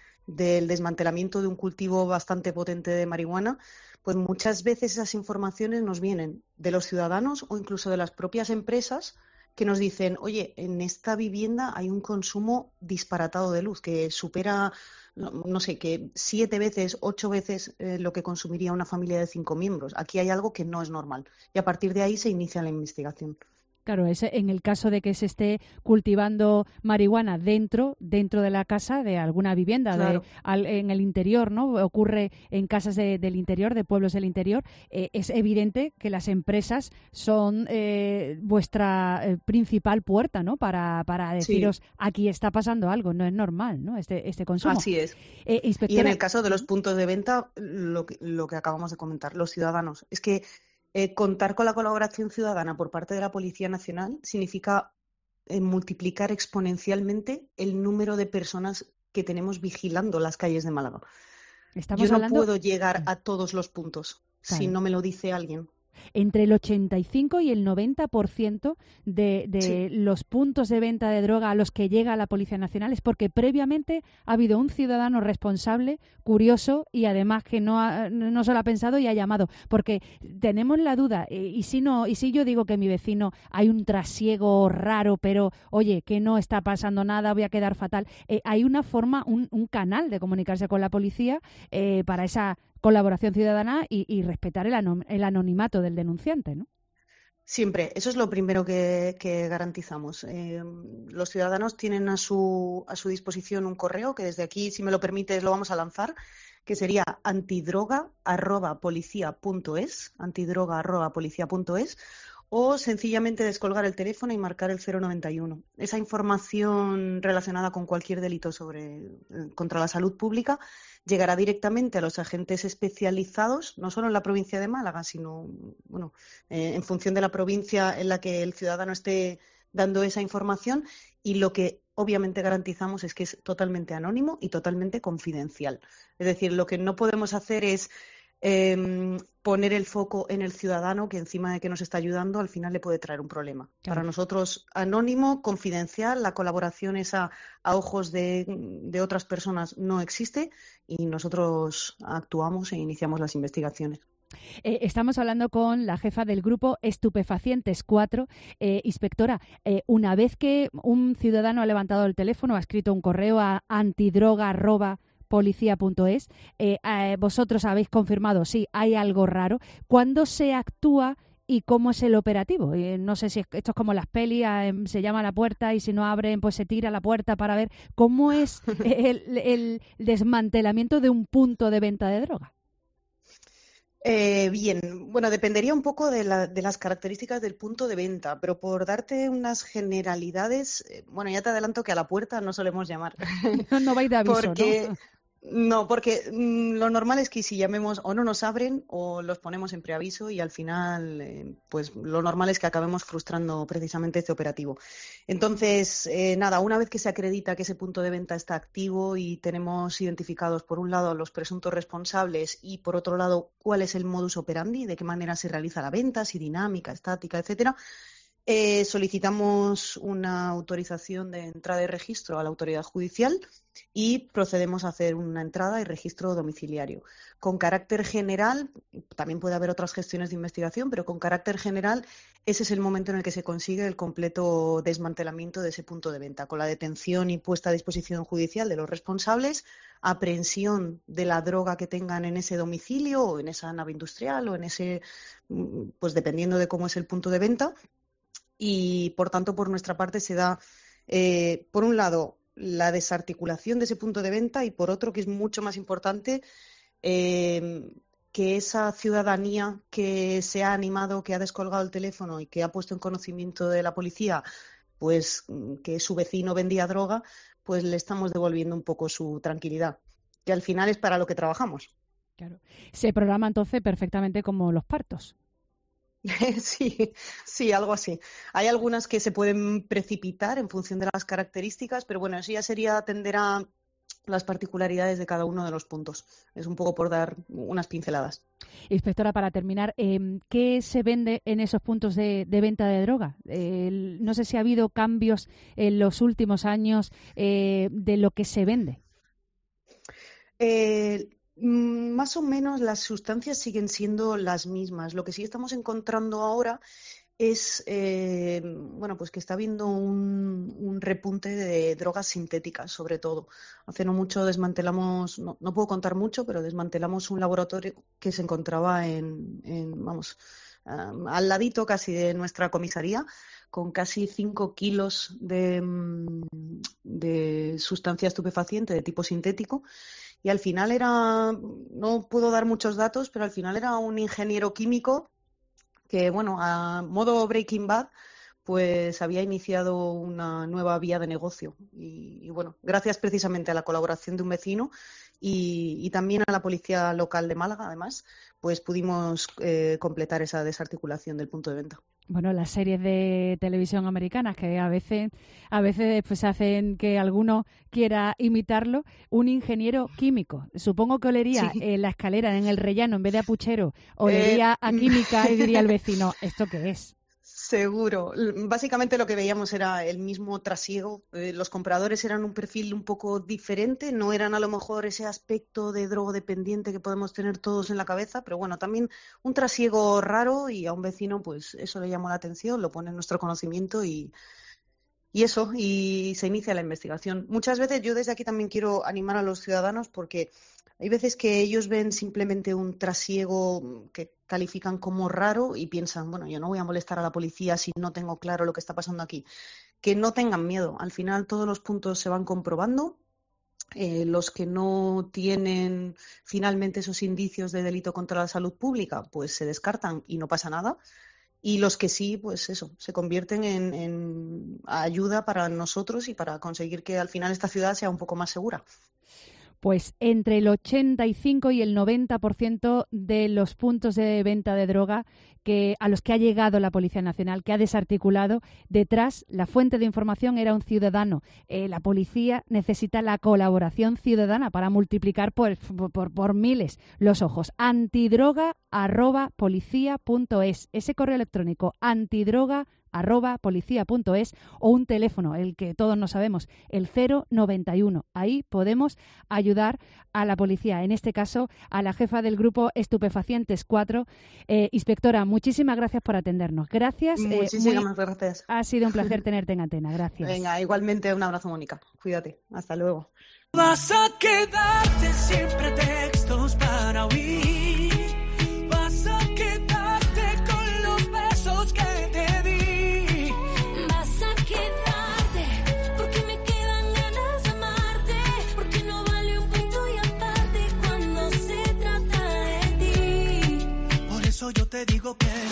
del desmantelamiento de un cultivo bastante potente de marihuana, pues muchas veces esas informaciones nos vienen de los ciudadanos o incluso de las propias empresas que nos dicen, oye, en esta vivienda hay un consumo disparatado de luz que supera, no, no sé, que siete veces, ocho veces eh, lo que consumiría una familia de cinco miembros. Aquí hay algo que no es normal. Y a partir de ahí se inicia la investigación. Claro, es en el caso de que se esté cultivando marihuana dentro dentro de la casa de alguna vivienda, claro. de, al, en el interior, ¿no? Ocurre en casas de, del interior, de pueblos del interior. Eh, es evidente que las empresas son eh, vuestra eh, principal puerta, ¿no? Para, para deciros, sí. Aquí está pasando algo, no es normal, ¿no? Este, este consumo. Así es. Eh, inspectora... Y en el caso de los puntos de venta, lo que, lo que acabamos de comentar, los ciudadanos. Es que Eh, contar con la colaboración ciudadana por parte de la Policía Nacional significa eh, multiplicar exponencialmente el número de personas que tenemos vigilando las calles de Málaga. Estamos Yo no hablando... puedo llegar a todos los puntos claro. si no me lo dice alguien. Entre el ochenta y cinco y el noventa por ciento de, de sí. los puntos de venta de droga a los que llega la Policía Nacional es porque previamente ha habido un ciudadano responsable, curioso y además que no, ha, no se lo ha pensado y ha llamado. Porque tenemos la duda, y si no, y si yo digo que mi vecino hay un trasiego raro, pero oye, que no está pasando nada, voy a quedar fatal. Eh, hay una forma, un, un canal de comunicarse con la policía eh, para esa colaboración ciudadana y, y respetar el, anom- el anonimato del denunciante, ¿no? Siempre, eso es lo primero que, que garantizamos. Eh, los ciudadanos tienen a su, a su disposición un correo que desde aquí, si me lo permites, lo vamos a lanzar, que sería antidroga arroba policia punto es, antidroga arroba policia punto es, o sencillamente descolgar el teléfono y marcar el cero noventa y uno. Esa información relacionada con cualquier delito sobre contra la salud pública llegará directamente a los agentes especializados, no solo en la provincia de Málaga, sino bueno, eh, en función de la provincia en la que el ciudadano esté dando esa información, y lo que obviamente garantizamos es que es totalmente anónimo y totalmente confidencial. Es decir, lo que no podemos hacer es Eh, poner el foco en el ciudadano, que encima de que nos está ayudando al final le puede traer un problema. Claro. Para nosotros anónimo, confidencial, la colaboración esa a ojos de, de otras personas no existe y nosotros actuamos e iniciamos las investigaciones. Eh, estamos hablando con la jefa del grupo Estupefacientes cuatro. Eh, inspectora, eh, una vez que un ciudadano ha levantado el teléfono, ha escrito un correo a antidroga arroba policia punto es, eh, eh, vosotros habéis confirmado, sí, hay algo raro. ¿Cuándo se actúa y cómo es el operativo. Eh, no sé si esto es como las pelis, eh, se llama a la puerta y si no abren, pues se tira a la puerta para ver cómo es el, el desmantelamiento de un punto de venta de droga. Eh, bien, bueno, dependería un poco de, la, de las características del punto de venta, pero por darte unas generalidades, eh, bueno, ya te adelanto que a la puerta no solemos llamar. No vais de aviso, porque, ¿no? No, porque mmm, lo normal es que si llamemos o no nos abren o los ponemos en preaviso y al final, eh, pues lo normal es que acabemos frustrando precisamente este operativo. Entonces, eh, nada, una vez que se acredita que ese punto de venta está activo y tenemos identificados, por un lado, los presuntos responsables y, por otro lado, cuál es el modus operandi, de qué manera se realiza la venta, si dinámica, estática, etcétera, Eh, solicitamos una autorización de entrada y registro a la autoridad judicial y procedemos a hacer una entrada y registro domiciliario. Con carácter general, también puede haber otras gestiones de investigación, pero con carácter general ese es el momento en el que se consigue el completo desmantelamiento de ese punto de venta, con la detención y puesta a disposición judicial de los responsables, aprehensión de la droga que tengan en ese domicilio o en esa nave industrial o en ese, pues dependiendo de cómo es el punto de venta. Y, por tanto, por nuestra parte se da, eh, por un lado, la desarticulación de ese punto de venta y, por otro, que es mucho más importante, eh, que esa ciudadanía que se ha animado, que ha descolgado el teléfono y que ha puesto en conocimiento de la policía, pues que su vecino vendía droga, pues le estamos devolviendo un poco su tranquilidad, que al final es para lo que trabajamos. Claro. Se programa entonces perfectamente como los partos. Sí, sí, algo así. Hay algunas que se pueden precipitar en función de las características, pero bueno, eso ya sería atender a las particularidades de cada uno de los puntos. Es un poco por dar unas pinceladas. Inspectora, para terminar, eh, ¿qué se vende en esos puntos de, de venta de droga? Eh, no sé si ha habido cambios en los últimos años eh, de lo que se vende. Eh, Más o menos las sustancias siguen siendo las mismas. Lo que sí estamos encontrando ahora es eh, bueno, pues que está habiendo un, un repunte de drogas sintéticas, sobre todo. Hace no mucho desmantelamos, no, no puedo contar mucho, pero desmantelamos un laboratorio que se encontraba en, en vamos, um, al ladito casi de nuestra comisaría, con casi cinco kilos de, de sustancia estupefaciente de tipo sintético. Y al final era, no puedo dar muchos datos, pero al final era un ingeniero químico que, bueno, a modo Breaking Bad, pues había iniciado una nueva vía de negocio. Y, y bueno, gracias precisamente a la colaboración de un vecino y, y también a la policía local de Málaga, además, pues pudimos eh, completar esa desarticulación del punto de venta. Bueno, las series de televisión americanas que a veces a veces pues hacen que alguno quiera imitarlo. Un ingeniero químico, supongo que olería sí. eh, la escalera en el rellano en vez de a puchero, olería eh, a química y diría el vecino, ¿esto qué es? Seguro. Básicamente lo que veíamos era el mismo trasiego. Eh, los compradores eran un perfil un poco diferente, no eran a lo mejor ese aspecto de drogodependiente que podemos tener todos en la cabeza, pero bueno, también un trasiego raro y a un vecino pues eso le llamó la atención, lo pone en nuestro conocimiento y, y eso, y se inicia la investigación. Muchas veces yo desde aquí también quiero animar a los ciudadanos porque hay veces que ellos ven simplemente un trasiego que califican como raro y piensan, bueno, yo no voy a molestar a la policía si no tengo claro lo que está pasando aquí. Que no tengan miedo. Al final todos los puntos se van comprobando. Eh, los que no tienen finalmente esos indicios de delito contra la salud pública, pues se descartan y no pasa nada. Y los que sí, pues eso, se convierten en, en ayuda para nosotros y para conseguir que al final esta ciudad sea un poco más segura. Pues entre el ochenta y cinco y el noventa por ciento de los puntos de venta de droga que a los que ha llegado la Policía Nacional, que ha desarticulado, detrás la fuente de información era un ciudadano. Eh, la policía necesita la colaboración ciudadana para multiplicar por, por, por miles los ojos. antidroga arroba policía punto es, ese correo electrónico antidroga arroba policía punto es o un teléfono, el que todos no sabemos, el cero noventa y uno. Ahí podemos ayudar a la policía, en este caso a la jefa del grupo Estupefacientes cuatro. Eh, inspectora, muchísimas gracias por atendernos. Gracias. Muchísimas eh, muy, gracias. Ha sido un placer tenerte en antena. Gracias. Venga, igualmente un abrazo, Mónica. Cuídate. Hasta luego. Vas a quedarte siempre textos para oír. Vas a quedarte con los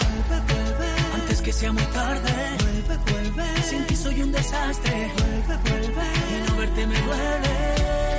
vuelve, vuelve. Antes que sea muy tarde, vuelve, vuelve. Sin ti soy un desastre, vuelve, vuelve. Y no verte me duele.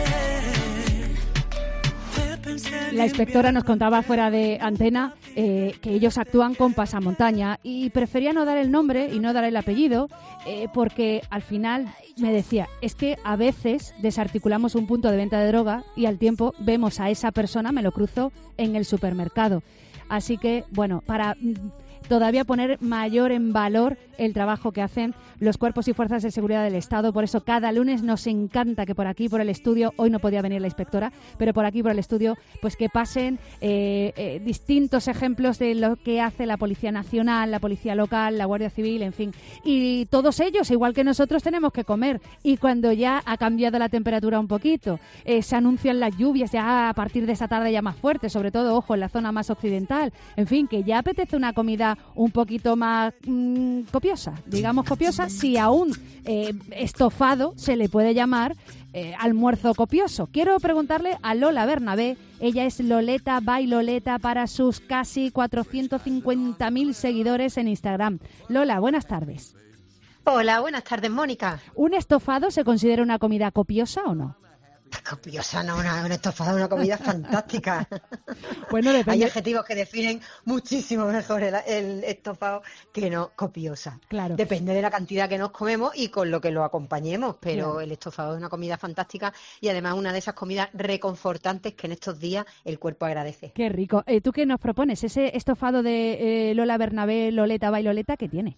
La inspectora nos contaba fuera de antena eh, que ellos actúan con pasamontaña y prefería no dar el nombre y no dar el apellido eh, porque al final me decía, es que a veces desarticulamos un punto de venta de droga y al tiempo vemos a esa persona, me lo cruzo, en el supermercado. Así que, bueno, para todavía poner mayor en valor el trabajo que hacen los cuerpos y fuerzas de seguridad del Estado. Por eso cada lunes nos encanta que por aquí, por el estudio, hoy no podía venir la inspectora, pero por aquí, por el estudio, pues que pasen eh, eh, distintos ejemplos de lo que hace la Policía Nacional, la Policía Local, la Guardia Civil, en fin. Y todos ellos, igual que nosotros, tenemos que comer. Y cuando ya ha cambiado la temperatura un poquito, eh, se anuncian las lluvias ya a partir de esta tarde ya más fuertes, sobre todo, ojo, en la zona más occidental. En fin, que ya apetece una comida un poquito más mmm, copiosa, digamos copiosa, si aún eh, estofado se le puede llamar eh, almuerzo copioso. Quiero preguntarle a Lola Bernabé, ella es Loleta by Loleta para sus casi cuatrocientos cincuenta mil seguidores en Instagram. Lola, buenas tardes. Hola, buenas tardes, Mónica. ¿Un estofado se considera una comida copiosa o no? Copiosa, no, una, un estofado es una comida fantástica. Bueno, depende. Hay adjetivos que definen muchísimo mejor el, el estofado que no copiosa. Claro. Depende de la cantidad que nos comemos y con lo que lo acompañemos, pero Claro. el estofado es una comida fantástica y además una de esas comidas reconfortantes que en estos días el cuerpo agradece. Qué rico. Eh, ¿Tú qué nos propones? Ese estofado de eh, Lola Bernabé, Loleta by Loleta, ¿qué tiene?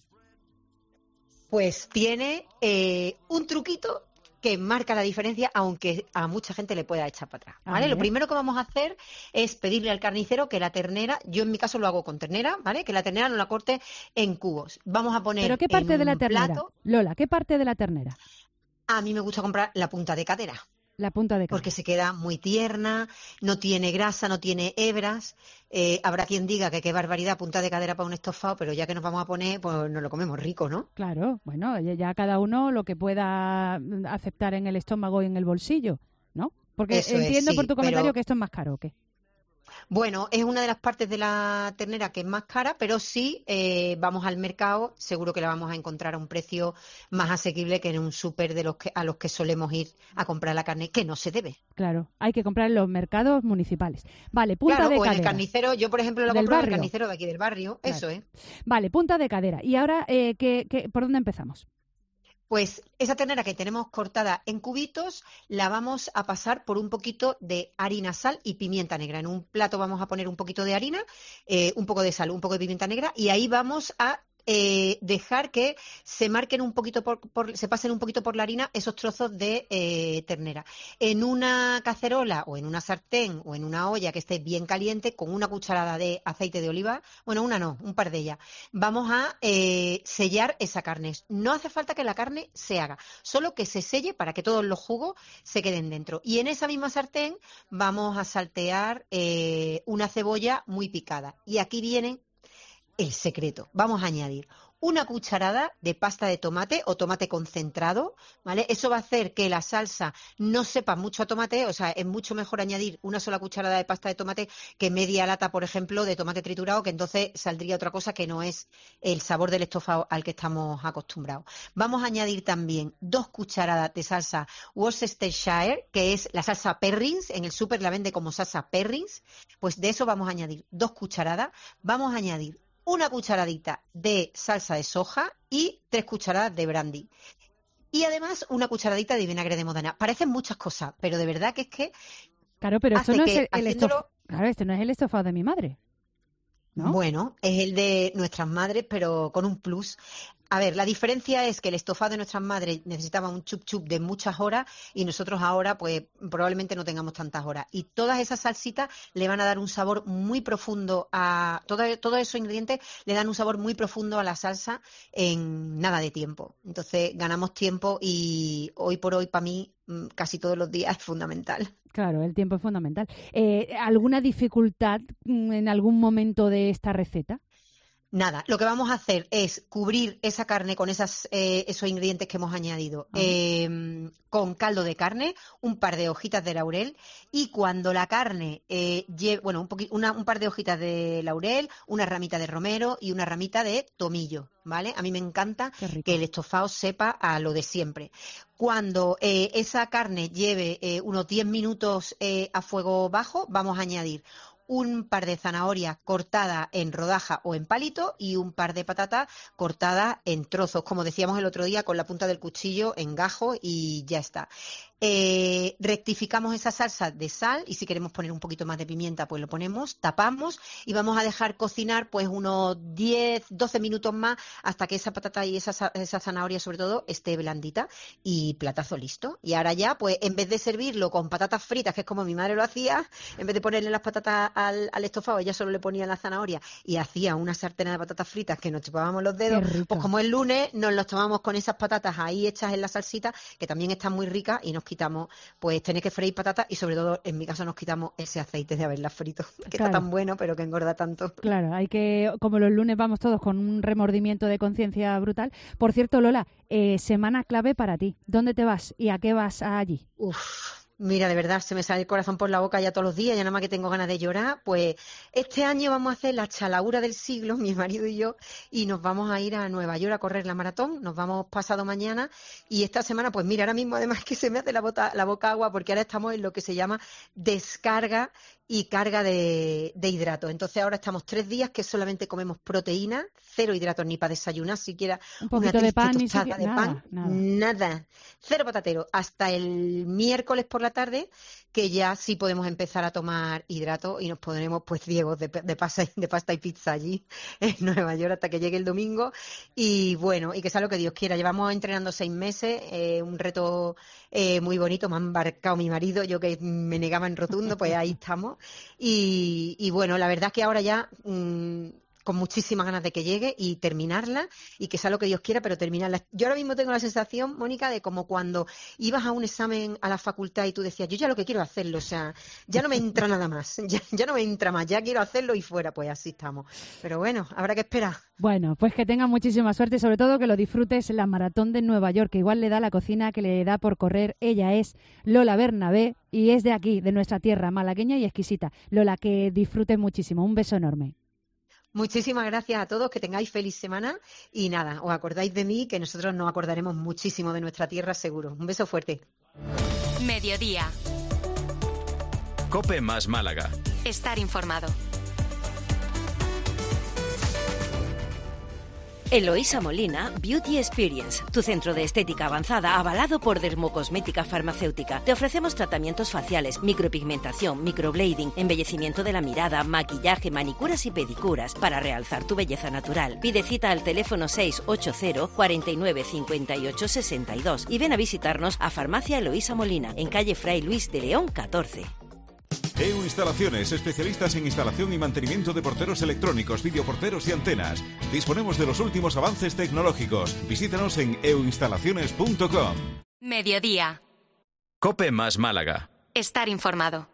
Pues tiene eh, un truquito que marca la diferencia, aunque a mucha gente le pueda echar para atrás, ¿vale? A Lo ver. primero que vamos a hacer es pedirle al carnicero que la ternera, yo en mi caso lo hago con ternera, ¿vale? Que la ternera no la corte en cubos. Vamos a poner ¿Pero qué parte en de la un ternera? plato. Lola, ¿qué parte de la ternera? A mí me gusta comprar la punta de cadera. La punta de cadera. Porque se queda muy tierna, no tiene grasa, no tiene hebras. Eh, habrá quien diga que qué barbaridad, punta de cadera para un estofado, pero ya que nos vamos a poner, pues nos lo comemos rico, ¿no? Claro, bueno, ya- ya cada uno lo que pueda mm, aceptar en el estómago y en el bolsillo, ¿no? Porque Eso es, entiendo sí, por tu comentario pero- que esto es más caro, ¿o qué? Bueno, es una de las partes de la ternera que es más cara, pero sí eh, vamos al mercado, seguro que la vamos a encontrar a un precio más asequible que en un súper de los que a los que solemos ir a comprar la carne, que no se debe. Claro, hay que comprar en los mercados municipales. Vale, punta Claro, de o en el cadera. carnicero, yo por ejemplo lo Del compro en el barrio. carnicero de aquí del barrio, Claro. eso es. Vale, punta de cadera. Y ahora, eh, ¿qué, qué, ¿por dónde empezamos? Pues esa ternera que tenemos cortada en cubitos la vamos a pasar por un poquito de harina, sal y pimienta negra. En un plato vamos a poner un poquito de harina, eh, un poco de sal, un poco de pimienta negra y ahí vamos a eh, dejar que se marquen un poquito por, por- se pasen un poquito por la harina esos trozos de eh, ternera. En una cacerola o en una sartén o en una olla que esté bien caliente con una cucharada de aceite de oliva, bueno, una no, un par de ellas, vamos a eh, sellar esa carne. No hace falta que la carne se haga, solo que se selle para que todos los jugos se queden dentro. Y en esa misma sartén vamos a saltear eh, una cebolla muy picada. Y aquí viene el secreto. Vamos a añadir una cucharada de pasta de tomate o tomate concentrado, ¿vale? Eso va a hacer que la salsa no sepa mucho a tomate, o sea, es mucho mejor añadir una sola cucharada de pasta de tomate que media lata, por ejemplo, de tomate triturado, que entonces saldría otra cosa que no es el sabor del estofado al que estamos acostumbrados. Vamos a añadir también dos cucharadas de salsa Worcestershire, que es la salsa Perrins, en el súper la vende como salsa Perrins, pues de eso vamos a añadir dos cucharadas, vamos a añadir una cucharadita de salsa de soja y tres cucharadas de brandy. Y además una cucharadita de vinagre de modena. Parecen muchas cosas, pero de verdad que es que Claro, pero esto hace no que es el, el haciéndolo- estofado. Claro, este no es el estofado de mi madre. ¿no? Bueno, es el de nuestras madres, pero con un plus. A ver, la diferencia es que el estofado de nuestras madres necesitaba un chup chup de muchas horas y nosotros ahora pues probablemente no tengamos tantas horas. Y todas esas salsitas le van a dar un sabor muy profundo a... Todo, todos esos ingredientes le dan un sabor muy profundo a la salsa en nada de tiempo. Entonces ganamos tiempo y hoy por hoy para mí mm, casi todos los días es fundamental. Claro, el tiempo es fundamental. Eh, ¿Alguna dificultad mm, en algún momento de esta receta? Nada, lo que vamos a hacer es cubrir esa carne con esas, eh, esos ingredientes que hemos añadido eh, con caldo de carne, un par de hojitas de laurel y cuando la carne eh, lleve, bueno, un, poqui, una, un par de hojitas de laurel, una ramita de romero y una ramita de tomillo, ¿vale? A mí me encanta que el estofado sepa a lo de siempre. Cuando eh, esa carne lleve eh, unos diez minutos eh, a fuego bajo, vamos a añadir un par de zanahorias cortadas en rodaja o en palito y un par de patatas cortadas en trozos, como decíamos el otro día, con la punta del cuchillo en gajo y ya está. Eh, rectificamos esa salsa de sal y si queremos poner un poquito más de pimienta pues lo ponemos, tapamos y vamos a dejar cocinar pues unos diez, doce minutos más hasta que esa patata y esa, esa zanahoria sobre todo esté blandita y platazo listo. Y ahora ya pues en vez de servirlo con patatas fritas, que es como mi madre lo hacía, en vez de ponerle las patatas al, al estofado, ella solo le ponía la zanahoria y hacía una sartén de patatas fritas que nos chupábamos los dedos, pues como es lunes nos los tomamos con esas patatas ahí hechas en la salsita que también están muy ricas y nos quitamos pues tener que freír patatas y sobre todo en mi caso nos quitamos ese aceite de haberlas frito que Claro. está tan bueno pero que engorda tanto. Claro, hay que, como los lunes vamos todos con un remordimiento de conciencia brutal. Por cierto, Lola, eh, semana clave para ti. ¿Dónde te vas y a qué vas allí? Uf, mira, de verdad, se me sale el corazón por la boca ya todos los días, ya nada más que tengo ganas de llorar. Pues este año vamos a hacer la chalaura del siglo, mi marido y yo, y nos vamos a ir a Nueva York a correr la maratón. Nos vamos pasado mañana y esta semana, pues mira, ahora mismo además que se me hace la, bota, la boca agua porque ahora estamos en lo que se llama descarga y carga de, de hidratos. Entonces ahora estamos tres días que solamente comemos proteína, cero hidratos ni para desayunar, siquiera Un una poquito de triste pan, ni tostada siquiera- de nada, pan, nada. nada, cero patatero, hasta el miércoles por la tarde, que ya sí podemos empezar a tomar hidratos y nos pondremos pues ciegos de, de, pasta, de pasta y pizza allí en Nueva York hasta que llegue el domingo. Y bueno, y que sea lo que Dios quiera. Llevamos entrenando seis meses, eh, un reto eh, muy bonito, me ha embarcado mi marido, yo que me negaba en rotundo, pues ahí estamos. Y, y bueno, la verdad es que ahora ya mmm, con muchísimas ganas de que llegue y terminarla y que sea lo que Dios quiera, pero terminarla. Yo ahora mismo tengo la sensación, Mónica, de como cuando ibas a un examen a la facultad y tú decías, yo ya lo que quiero es hacerlo, o sea, ya no me entra nada más, ya, ya no me entra más, ya quiero hacerlo y fuera, pues así estamos. Pero bueno, habrá que esperar. Bueno, pues que tengas muchísima suerte y sobre todo que lo disfrutes en la maratón de Nueva York, que igual le da la cocina que le da por correr. Ella es Lola Bernabé y es de aquí, de nuestra tierra, malagueña y exquisita. Lola, que disfrutes muchísimo. Un beso enorme. Muchísimas gracias a todos, que tengáis feliz semana y nada, os acordáis de mí, que nosotros nos acordaremos muchísimo de nuestra tierra seguro. Un beso fuerte. Mediodía. COPE más Málaga. Estar informado. Eloísa Molina, Beauty Experience, tu centro de estética avanzada avalado por Dermocosmética Farmacéutica. Te ofrecemos tratamientos faciales, micropigmentación, microblading, embellecimiento de la mirada, maquillaje, manicuras y pedicuras para realzar tu belleza natural. Pide cita al teléfono seis ocho cero, cuarenta y nueve, cincuenta y ocho, sesenta y dos y ven a visitarnos a Farmacia Eloísa Molina, en calle Fray Luis de León catorce. E U Instalaciones, especialistas en instalación y mantenimiento de porteros electrónicos, videoporteros y antenas. Disponemos de los últimos avances tecnológicos. Visítanos en e u instalaciones punto com. Mediodía. COPE más Málaga. Estar informado.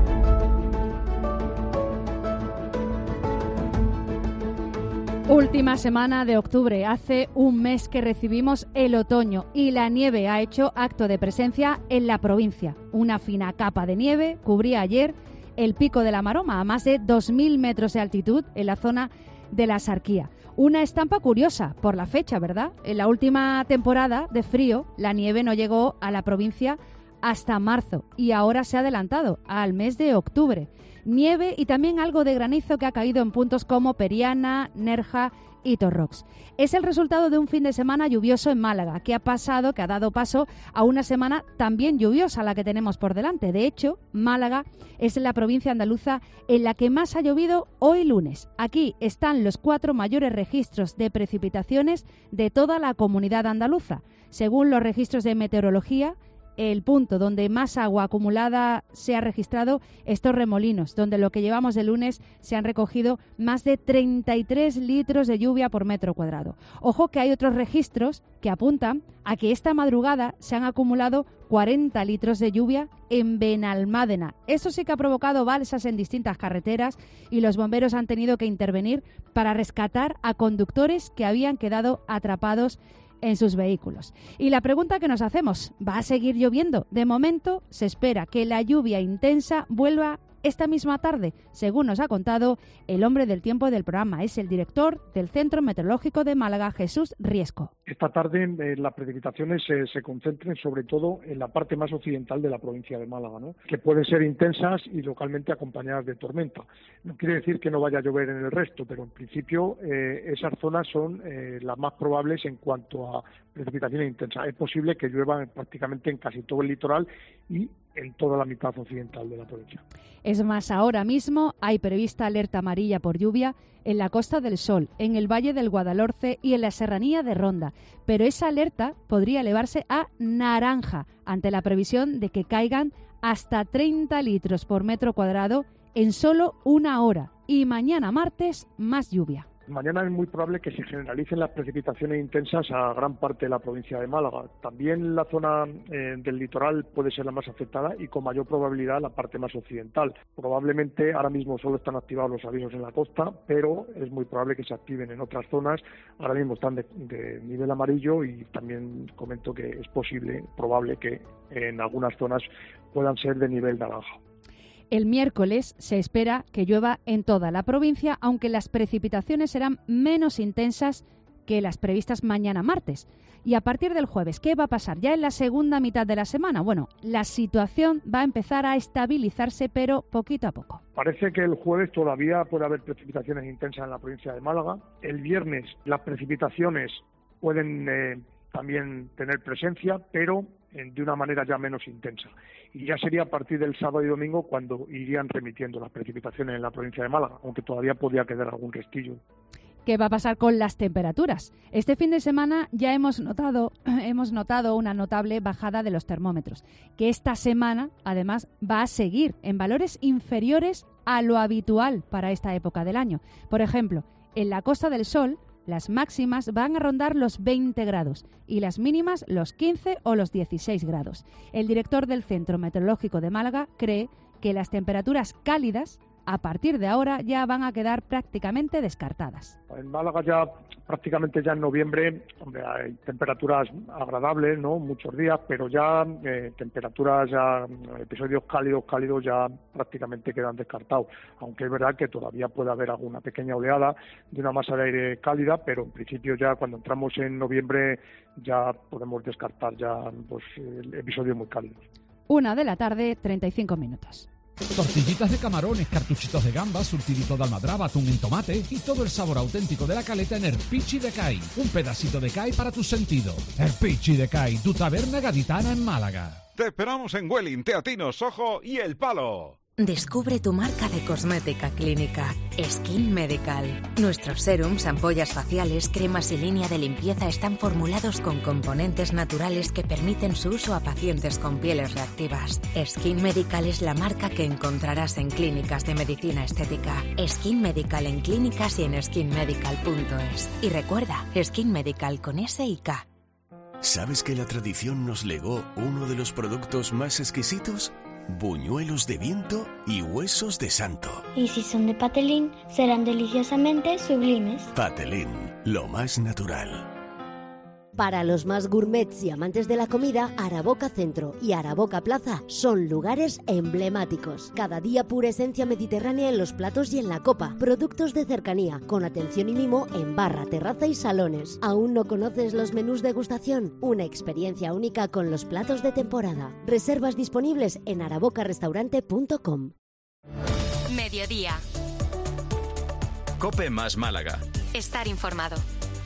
Última semana de octubre. Hace un mes que recibimos el otoño y la nieve ha hecho acto de presencia en la provincia. Una fina capa de nieve cubría ayer el pico de la Maroma a más de dos mil metros de altitud en la zona de la Sarquía. Una estampa curiosa por la fecha, ¿verdad? En la última temporada de frío, la nieve no llegó a la provincia hasta marzo y ahora se ha adelantado al mes de octubre. Nieve y también algo de granizo que ha caído en puntos como Periana, Nerja y Torrox. Es el resultado de un fin de semana lluvioso en Málaga, que ha pasado, que ha dado paso a una semana también lluviosa la que tenemos por delante. De hecho, Málaga es la provincia andaluza en la que más ha llovido hoy lunes. Aquí están los cuatro mayores registros de precipitaciones de toda la comunidad andaluza. Según los registros de meteorología, el punto donde más agua acumulada se ha registrado es Torremolinos, donde lo que llevamos de lunes se han recogido más de treinta y tres litros de lluvia por metro cuadrado. Ojo que hay otros registros que apuntan a que esta madrugada se han acumulado cuarenta litros de lluvia en Benalmádena. Esto sí que ha provocado balsas en distintas carreteras y los bomberos han tenido que intervenir para rescatar a conductores que habían quedado atrapados en sus vehículos. Y la pregunta que nos hacemos, ¿va a seguir lloviendo? De momento se espera que la lluvia intensa vuelva esta misma tarde, según nos ha contado el hombre del tiempo del programa. Es el director del Centro Meteorológico de Málaga, Jesús Riesco. Esta tarde eh, las precipitaciones eh, se concentren sobre todo en la parte más occidental de la provincia de Málaga, ¿no? Que pueden ser intensas y localmente acompañadas de tormenta. No quiere decir que no vaya a llover en el resto, pero en principio eh, esas zonas son eh, las más probables en cuanto a precipitaciones intensas. Es posible que llueva prácticamente en casi todo el litoral y en toda la mitad occidental de la provincia. Es más, ahora mismo hay prevista alerta amarilla por lluvia en la Costa del Sol, en el Valle del Guadalhorce y en la Serranía de Ronda, pero esa alerta podría elevarse a naranja ante la previsión de que caigan hasta treinta litros por metro cuadrado en solo una hora. Y mañana martes, más lluvia. Mañana es muy probable que se generalicen las precipitaciones intensas a gran parte de la provincia de Málaga. También la zona eh, del litoral puede ser la más afectada y con mayor probabilidad la parte más occidental. Probablemente ahora mismo solo están activados los avisos en la costa, pero es muy probable que se activen en otras zonas. Ahora mismo están de, de nivel amarillo y también comento que es posible, probable que en algunas zonas puedan ser de nivel naranja. El miércoles se espera que llueva en toda la provincia, aunque las precipitaciones serán menos intensas que las previstas mañana martes. Y a partir del jueves, ¿qué va a pasar? Ya en la segunda mitad de la semana, bueno, la situación va a empezar a estabilizarse, pero poquito a poco. Parece que el jueves todavía puede haber precipitaciones intensas en la provincia de Málaga. El viernes las precipitaciones pueden eh, también tener presencia, pero de una manera ya menos intensa. Y ya sería a partir del sábado y domingo cuando irían remitiendo las precipitaciones en la provincia de Málaga, aunque todavía podría quedar algún restillo. ¿Qué va a pasar con las temperaturas? Este fin de semana ya hemos notado, hemos notado una notable bajada de los termómetros, que esta semana, además, va a seguir en valores inferiores a lo habitual para esta época del año. Por ejemplo, en la Costa del Sol, las máximas van a rondar los veinte grados y las mínimas los quince o los dieciséis grados. El director del Centro Meteorológico de Málaga cree que las temperaturas cálidas a partir de ahora ya van a quedar prácticamente descartadas. En Málaga ya prácticamente ya en noviembre, hombre, hay temperaturas agradables, ¿no? Muchos días, pero ya eh, temperaturas, ya episodios cálidos, cálidos ya prácticamente quedan descartados. Aunque es verdad que todavía puede haber alguna pequeña oleada de una masa de aire cálida, pero en principio ya cuando entramos en noviembre ya podemos descartar ya pues episodios muy cálidos. Una de la tarde, treinta y cinco minutos. Tortillitas de camarones, cartuchitos de gambas, surtidito de almadraba, atún en tomate y todo el sabor auténtico de la caleta en el Pichi de Cai. Un pedacito de Cai para tus sentidos. El Pichi de Cai, tu taberna gaditana en Málaga. Te esperamos en Welling, Teatinos, Soho y El Palo. Descubre tu marca de cosmética clínica, Skin Medical. Nuestros serums, ampollas faciales, cremas y línea de limpieza están formulados con componentes naturales que permiten su uso a pacientes con pieles reactivas. Skin Medical es la marca que encontrarás en clínicas de medicina estética. Skin Medical en clínicas y en skin medical punto es. Y recuerda, Skin Medical con S y K. ¿Sabes que la tradición nos legó uno de los productos más exquisitos? Buñuelos de viento y huesos de santo. Y si son de patelín, serán deliciosamente sublimes. Patelín, lo más natural. Para los más gourmets y amantes de la comida, Araboca Centro y Araboca Plaza son lugares emblemáticos. Cada día pura esencia mediterránea en los platos y en la copa. Productos de cercanía, con atención y mimo en barra, terraza y salones. ¿Aún no conoces los menús de degustación? Una experiencia única con los platos de temporada. Reservas disponibles en araboca restaurante punto com. Mediodía. COPE más Málaga. Estar informado.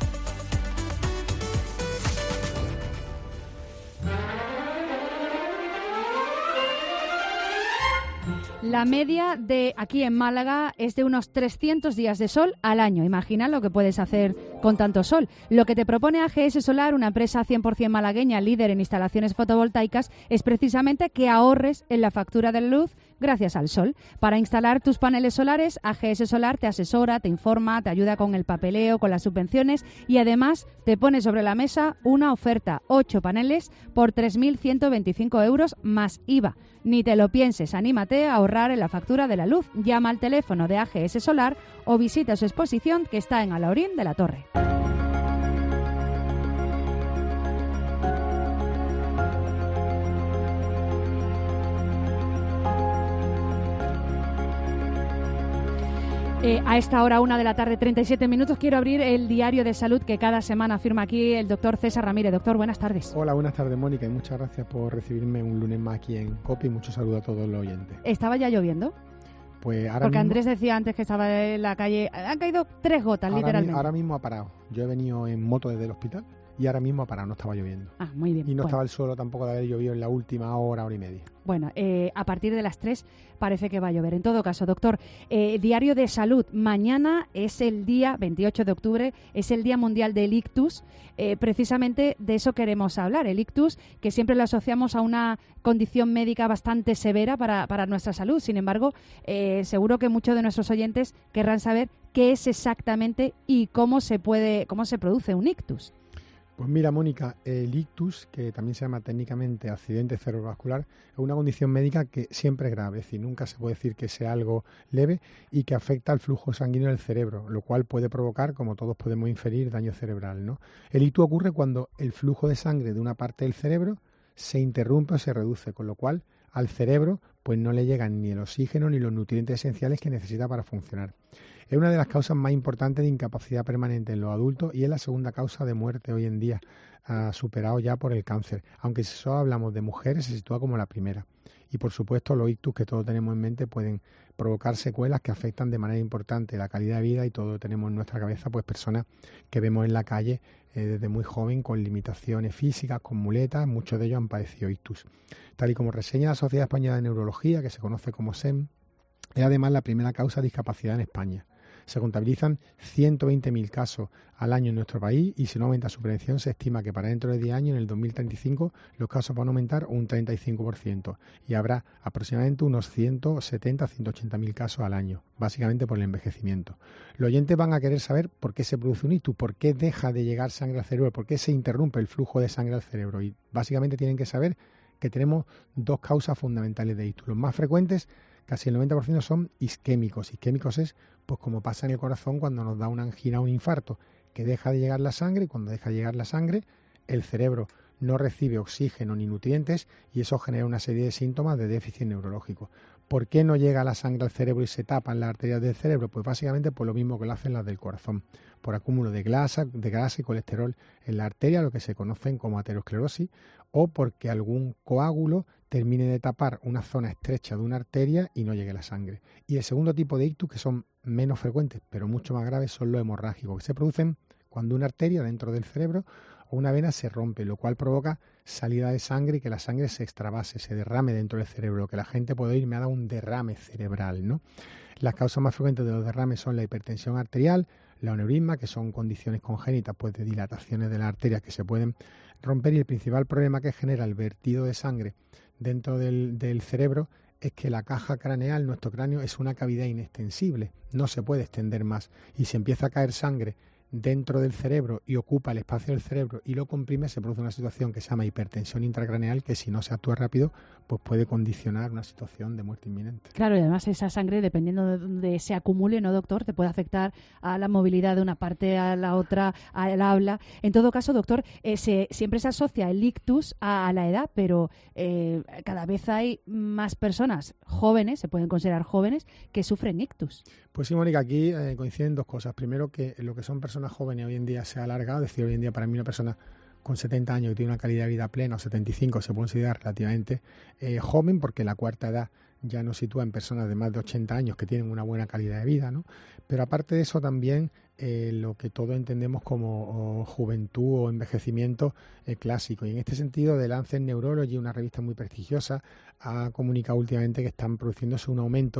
La media de aquí en Málaga es de unos trescientos días de sol al año. Imagina lo que puedes hacer con tanto sol. Lo que te propone A G S Solar, una empresa cien por ciento malagueña, líder en instalaciones fotovoltaicas, es precisamente que ahorres en la factura de la luz gracias al sol. Para instalar tus paneles solares, A G S Solar te asesora, te informa, te ayuda con el papeleo, con las subvenciones y además te pone sobre la mesa una oferta, ocho paneles por tres mil ciento veinticinco euros más I V A. Ni te lo pienses, anímate a ahorrar en la factura de la luz. Llama al teléfono de A G S Solar o visita su exposición que está en Alaurín de la Torre. Eh, a esta hora, una de la tarde, treinta y siete minutos, quiero abrir el diario de salud que cada semana firma aquí el doctor César Ramírez. Doctor, buenas tardes. Hola, buenas tardes, Mónica, y muchas gracias por recibirme un lunes más aquí en COPE y mucho saludo a todos los oyentes. ¿Estaba ya lloviendo? Pues ahora Porque mismo, Andrés decía antes que estaba en la calle. Han caído tres gotas, ahora, literalmente. mi, ahora mismo ha parado. Yo he venido en moto desde el hospital y ahora mismo ha parado, no estaba lloviendo. Ah, muy bien. Y no bueno. estaba el suelo tampoco de haber llovido en la última hora, hora y media. Bueno, eh, a partir de las tres parece que va a llover. En todo caso, doctor, eh, diario de salud. Mañana es el día veintiocho de octubre, es el Día Mundial del Ictus. Eh, precisamente de eso queremos hablar. El ictus, que siempre lo asociamos a una condición médica bastante severa para, para nuestra salud. Sin embargo, eh, seguro que muchos de nuestros oyentes querrán saber qué es exactamente y cómo se puede, cómo se produce un ictus. Pues mira, Mónica, el ictus, que también se llama técnicamente accidente cerebrovascular, es una condición médica que siempre es grave, es decir, nunca se puede decir que sea algo leve y que afecta al flujo sanguíneo del cerebro, lo cual puede provocar, como todos podemos inferir, daño cerebral, ¿no? El ictus ocurre cuando el flujo de sangre de una parte del cerebro se interrumpe o se reduce, con lo cual al cerebro pues no le llegan ni el oxígeno ni los nutrientes esenciales que necesita para funcionar. Es una de las causas más importantes de incapacidad permanente en los adultos y es la segunda causa de muerte hoy en día, uh, superado ya por el cáncer. Aunque si solo hablamos de mujeres, se sitúa como la primera. Y por supuesto los ictus que todos tenemos en mente pueden provocar secuelas que afectan de manera importante la calidad de vida y todos tenemos en nuestra cabeza pues personas que vemos en la calle eh, desde muy joven con limitaciones físicas, con muletas, muchos de ellos han padecido ictus. Tal y como reseña la Sociedad Española de Neurología, que se conoce como S E M, es además la primera causa de discapacidad en España. Se contabilizan ciento veinte mil casos al año en nuestro país y si no aumenta su prevención se estima que para dentro de diez años, en el dos mil treinta y cinco, los casos van a aumentar un treinta y cinco por ciento y habrá aproximadamente unos ciento setenta a ciento ochenta mil casos al año, básicamente por el envejecimiento. Los oyentes van a querer saber por qué se produce un ictus, por qué deja de llegar sangre al cerebro, por qué se interrumpe el flujo de sangre al cerebro y básicamente tienen que saber que tenemos dos causas fundamentales de ictus. Los más frecuentes, casi el noventa por ciento, son isquémicos. Isquémicos es, pues como pasa en el corazón cuando nos da una angina o un infarto, que deja de llegar la sangre y cuando deja de llegar la sangre, el cerebro no recibe oxígeno ni nutrientes y eso genera una serie de síntomas de déficit neurológico. ¿Por qué no llega la sangre al cerebro y se tapan las arterias del cerebro? Pues básicamente por lo mismo que lo hacen las del corazón, por acúmulo de grasa, de grasa y colesterol en la arteria, lo que se conocen como aterosclerosis, o porque algún coágulo termine de tapar una zona estrecha de una arteria y no llegue la sangre. Y el segundo tipo de ictus, que son menos frecuentes pero mucho más graves, son los hemorrágicos, que se producen cuando una arteria dentro del cerebro o una vena se rompe, lo cual provoca salida de sangre y que la sangre se extravase, se derrame dentro del cerebro, que la gente puede oír, me ha dado un derrame cerebral, ¿no? Las causas más frecuentes de los derrames son la hipertensión arterial, la aneurisma, que son condiciones congénitas pues, de dilataciones de las arterias que se pueden romper y el principal problema que genera el vertido de sangre dentro del, del cerebro es que la caja craneal, nuestro cráneo, es una cavidad inextensible, no se puede extender más y si empieza a caer sangre dentro del cerebro y ocupa el espacio del cerebro y lo comprime, se produce una situación que se llama hipertensión intracraneal que si no se actúa rápido pues puede condicionar una situación de muerte inminente. Claro, y además esa sangre, dependiendo de donde se acumule, ¿no, doctor? Te puede afectar a la movilidad de una parte a la otra, al habla. En todo caso, doctor, eh, se, siempre se asocia el ictus a, a la edad, pero eh, cada vez hay más personas jóvenes, se pueden considerar jóvenes, que sufren ictus. Pues sí, Mónica, aquí eh, coinciden dos cosas. Primero, que lo que son personas jóvenes hoy en día se ha alargado, es decir, hoy en día para mí una persona con setenta años que tiene una calidad de vida plena o setenta y cinco se puede considerar relativamente eh, joven porque la cuarta edad ya nos sitúa en personas de más de ochenta años que tienen una buena calidad de vida, ¿no? Pero aparte de eso también eh, lo que todos entendemos como o juventud o envejecimiento eh, clásico. Y en este sentido, The Lancet Neurology, una revista muy prestigiosa, ha comunicado últimamente que están produciéndose un aumento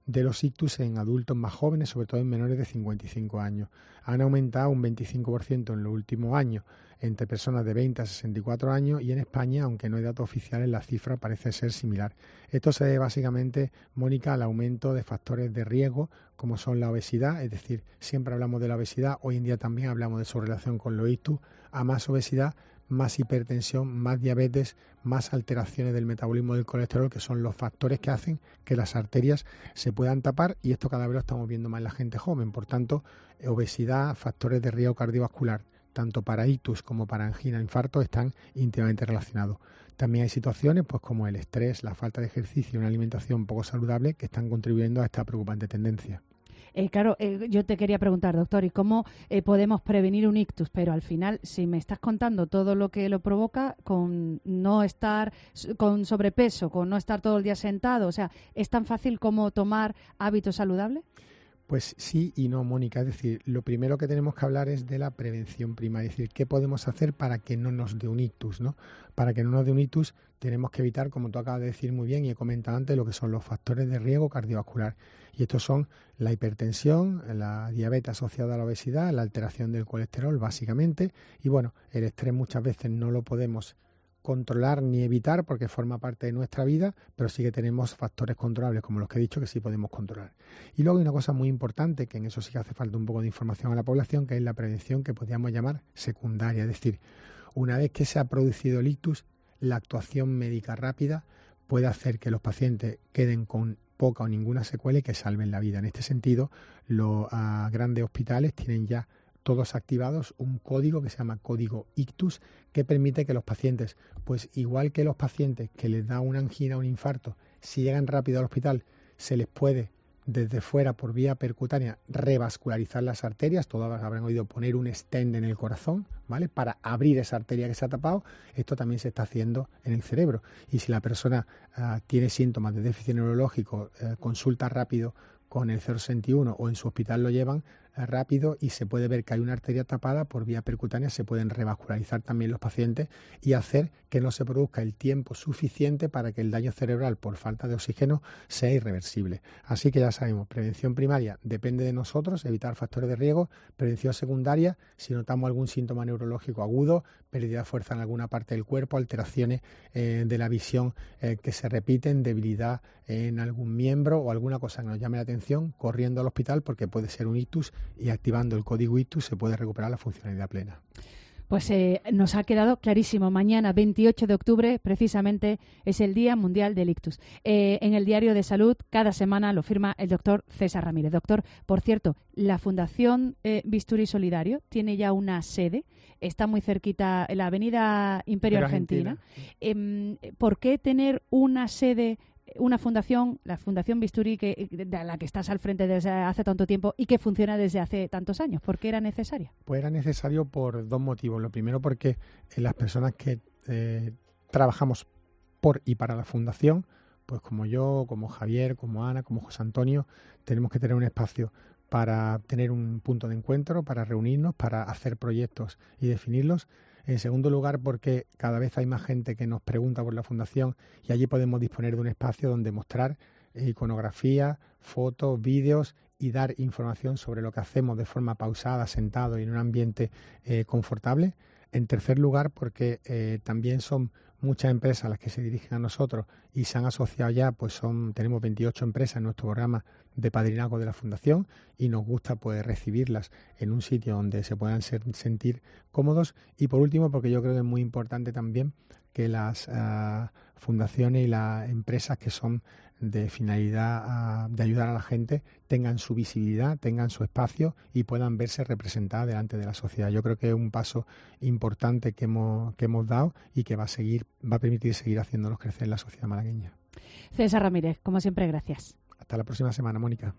de los ictus en adultos más jóvenes, sobre todo en menores de cincuenta y cinco años. Han aumentado un veinticinco por ciento en los últimos años entre personas de veinte a sesenta y cuatro años, y en España, aunque no hay datos oficiales, la cifra parece ser similar. Esto se debe básicamente, Mónica, al aumento de factores de riesgo como son la obesidad, es decir, siempre hablamos de la obesidad, hoy en día también hablamos de su relación con los ictus. A más obesidad, más hipertensión, más diabetes, más alteraciones del metabolismo del colesterol, que son los factores que hacen que las arterias se puedan tapar, y esto cada vez lo estamos viendo más en la gente joven. Por tanto, obesidad, factores de riesgo cardiovascular, tanto para ictus como para angina, infarto, están íntimamente relacionados. También hay situaciones pues como el estrés, la falta de ejercicio y una alimentación poco saludable que están contribuyendo a esta preocupante tendencia. Eh, claro, eh, yo te quería preguntar, doctor, ¿y cómo eh, podemos prevenir un ictus? Pero al final, si me estás contando todo lo que lo provoca, con no estar con sobrepeso, con no estar todo el día sentado, o sea, ¿es tan fácil como tomar hábitos saludables? Pues sí y no, Mónica. Es decir, lo primero que tenemos que hablar es de la prevención primaria, es decir, qué podemos hacer para que no nos dé un ictus, ¿no? Para que no nos dé un ictus tenemos que evitar, como tú acabas de decir muy bien y he comentado antes, lo que son los factores de riesgo cardiovascular. Y estos son la hipertensión, la diabetes asociada a la obesidad, la alteración del colesterol, básicamente. Y bueno, el estrés muchas veces no lo podemos controlar ni evitar porque forma parte de nuestra vida, pero sí que tenemos factores controlables como los que he dicho que sí podemos controlar. Y luego hay una cosa muy importante, que en eso sí que hace falta un poco de información a la población, que es la prevención que podríamos llamar secundaria. Es decir, una vez que se ha producido el ictus, la actuación médica rápida puede hacer que los pacientes queden con poca o ninguna secuela y que salven la vida. En este sentido, los uh, grandes hospitales tienen ya todos activados un código que se llama código ictus, que permite que los pacientes, pues igual que los pacientes que les da una angina o un infarto, si llegan rápido al hospital, se les puede desde fuera por vía percutánea revascularizar las arterias. Todos habrán oído poner un stent en el corazón, ¿vale? Para abrir esa arteria que se ha tapado. Esto también se está haciendo en el cerebro. Y si la persona uh, tiene síntomas de déficit neurológico, uh, consulta rápido con el cero sesenta y uno o en su hospital lo llevan eh, rápido y se puede ver que hay una arteria tapada por vía percutánea, se pueden revascularizar también los pacientes y hacer que no se produzca el tiempo suficiente para que el daño cerebral por falta de oxígeno sea irreversible. Así que ya sabemos, prevención primaria depende de nosotros, evitar factores de riesgo. Prevención secundaria, si notamos algún síntoma neurológico agudo, pérdida de fuerza en alguna parte del cuerpo, alteraciones eh, de la visión eh, que se repiten, debilidad en algún miembro o alguna cosa que nos llame la atención, corriendo al hospital porque puede ser un ictus, y activando el código ictus se puede recuperar la funcionalidad plena. Pues eh, nos ha quedado clarísimo. Mañana, veintiocho de octubre, precisamente es el Día Mundial del Ictus. Eh, en el Diario de Salud, cada semana lo firma el doctor César Ramírez. Doctor, por cierto, la Fundación eh, Bisturí Solidario tiene ya una sede. Está muy cerquita, en la avenida Imperio Argentina. Argentina. Eh, ¿Por qué tener una sede, una fundación, la Fundación Bisturí, que, de la que estás al frente desde hace tanto tiempo y que funciona desde hace tantos años? ¿Por qué era necesaria? Pues era necesario por dos motivos. Lo primero, porque las personas que eh, trabajamos por y para la fundación, pues como yo, como Javier, como Ana, como José Antonio, tenemos que tener un espacio para tener un punto de encuentro, para reunirnos, para hacer proyectos y definirlos. En segundo lugar, porque cada vez hay más gente que nos pregunta por la fundación y allí podemos disponer de un espacio donde mostrar iconografía, fotos, vídeos y dar información sobre lo que hacemos de forma pausada, sentado y en un ambiente eh, confortable. En tercer lugar, porque eh, también son muchas empresas las que se dirigen a nosotros y se han asociado ya, pues son tenemos veintiocho empresas en nuestro programa de padrinazgo de la Fundación y nos gusta pues recibirlas en un sitio donde se puedan ser, sentir cómodos. Y por último, porque yo creo que es muy importante también que las uh, fundaciones y las empresas que son de finalidad uh, de ayudar a la gente tengan su visibilidad, tengan su espacio y puedan verse representadas delante de la sociedad. Yo creo que es un paso importante que hemos, que hemos dado y que va a seguir, va a permitir seguir haciéndonos crecer en la sociedad malagueña. César Ramírez, como siempre, gracias. Hasta la próxima semana, Mónica.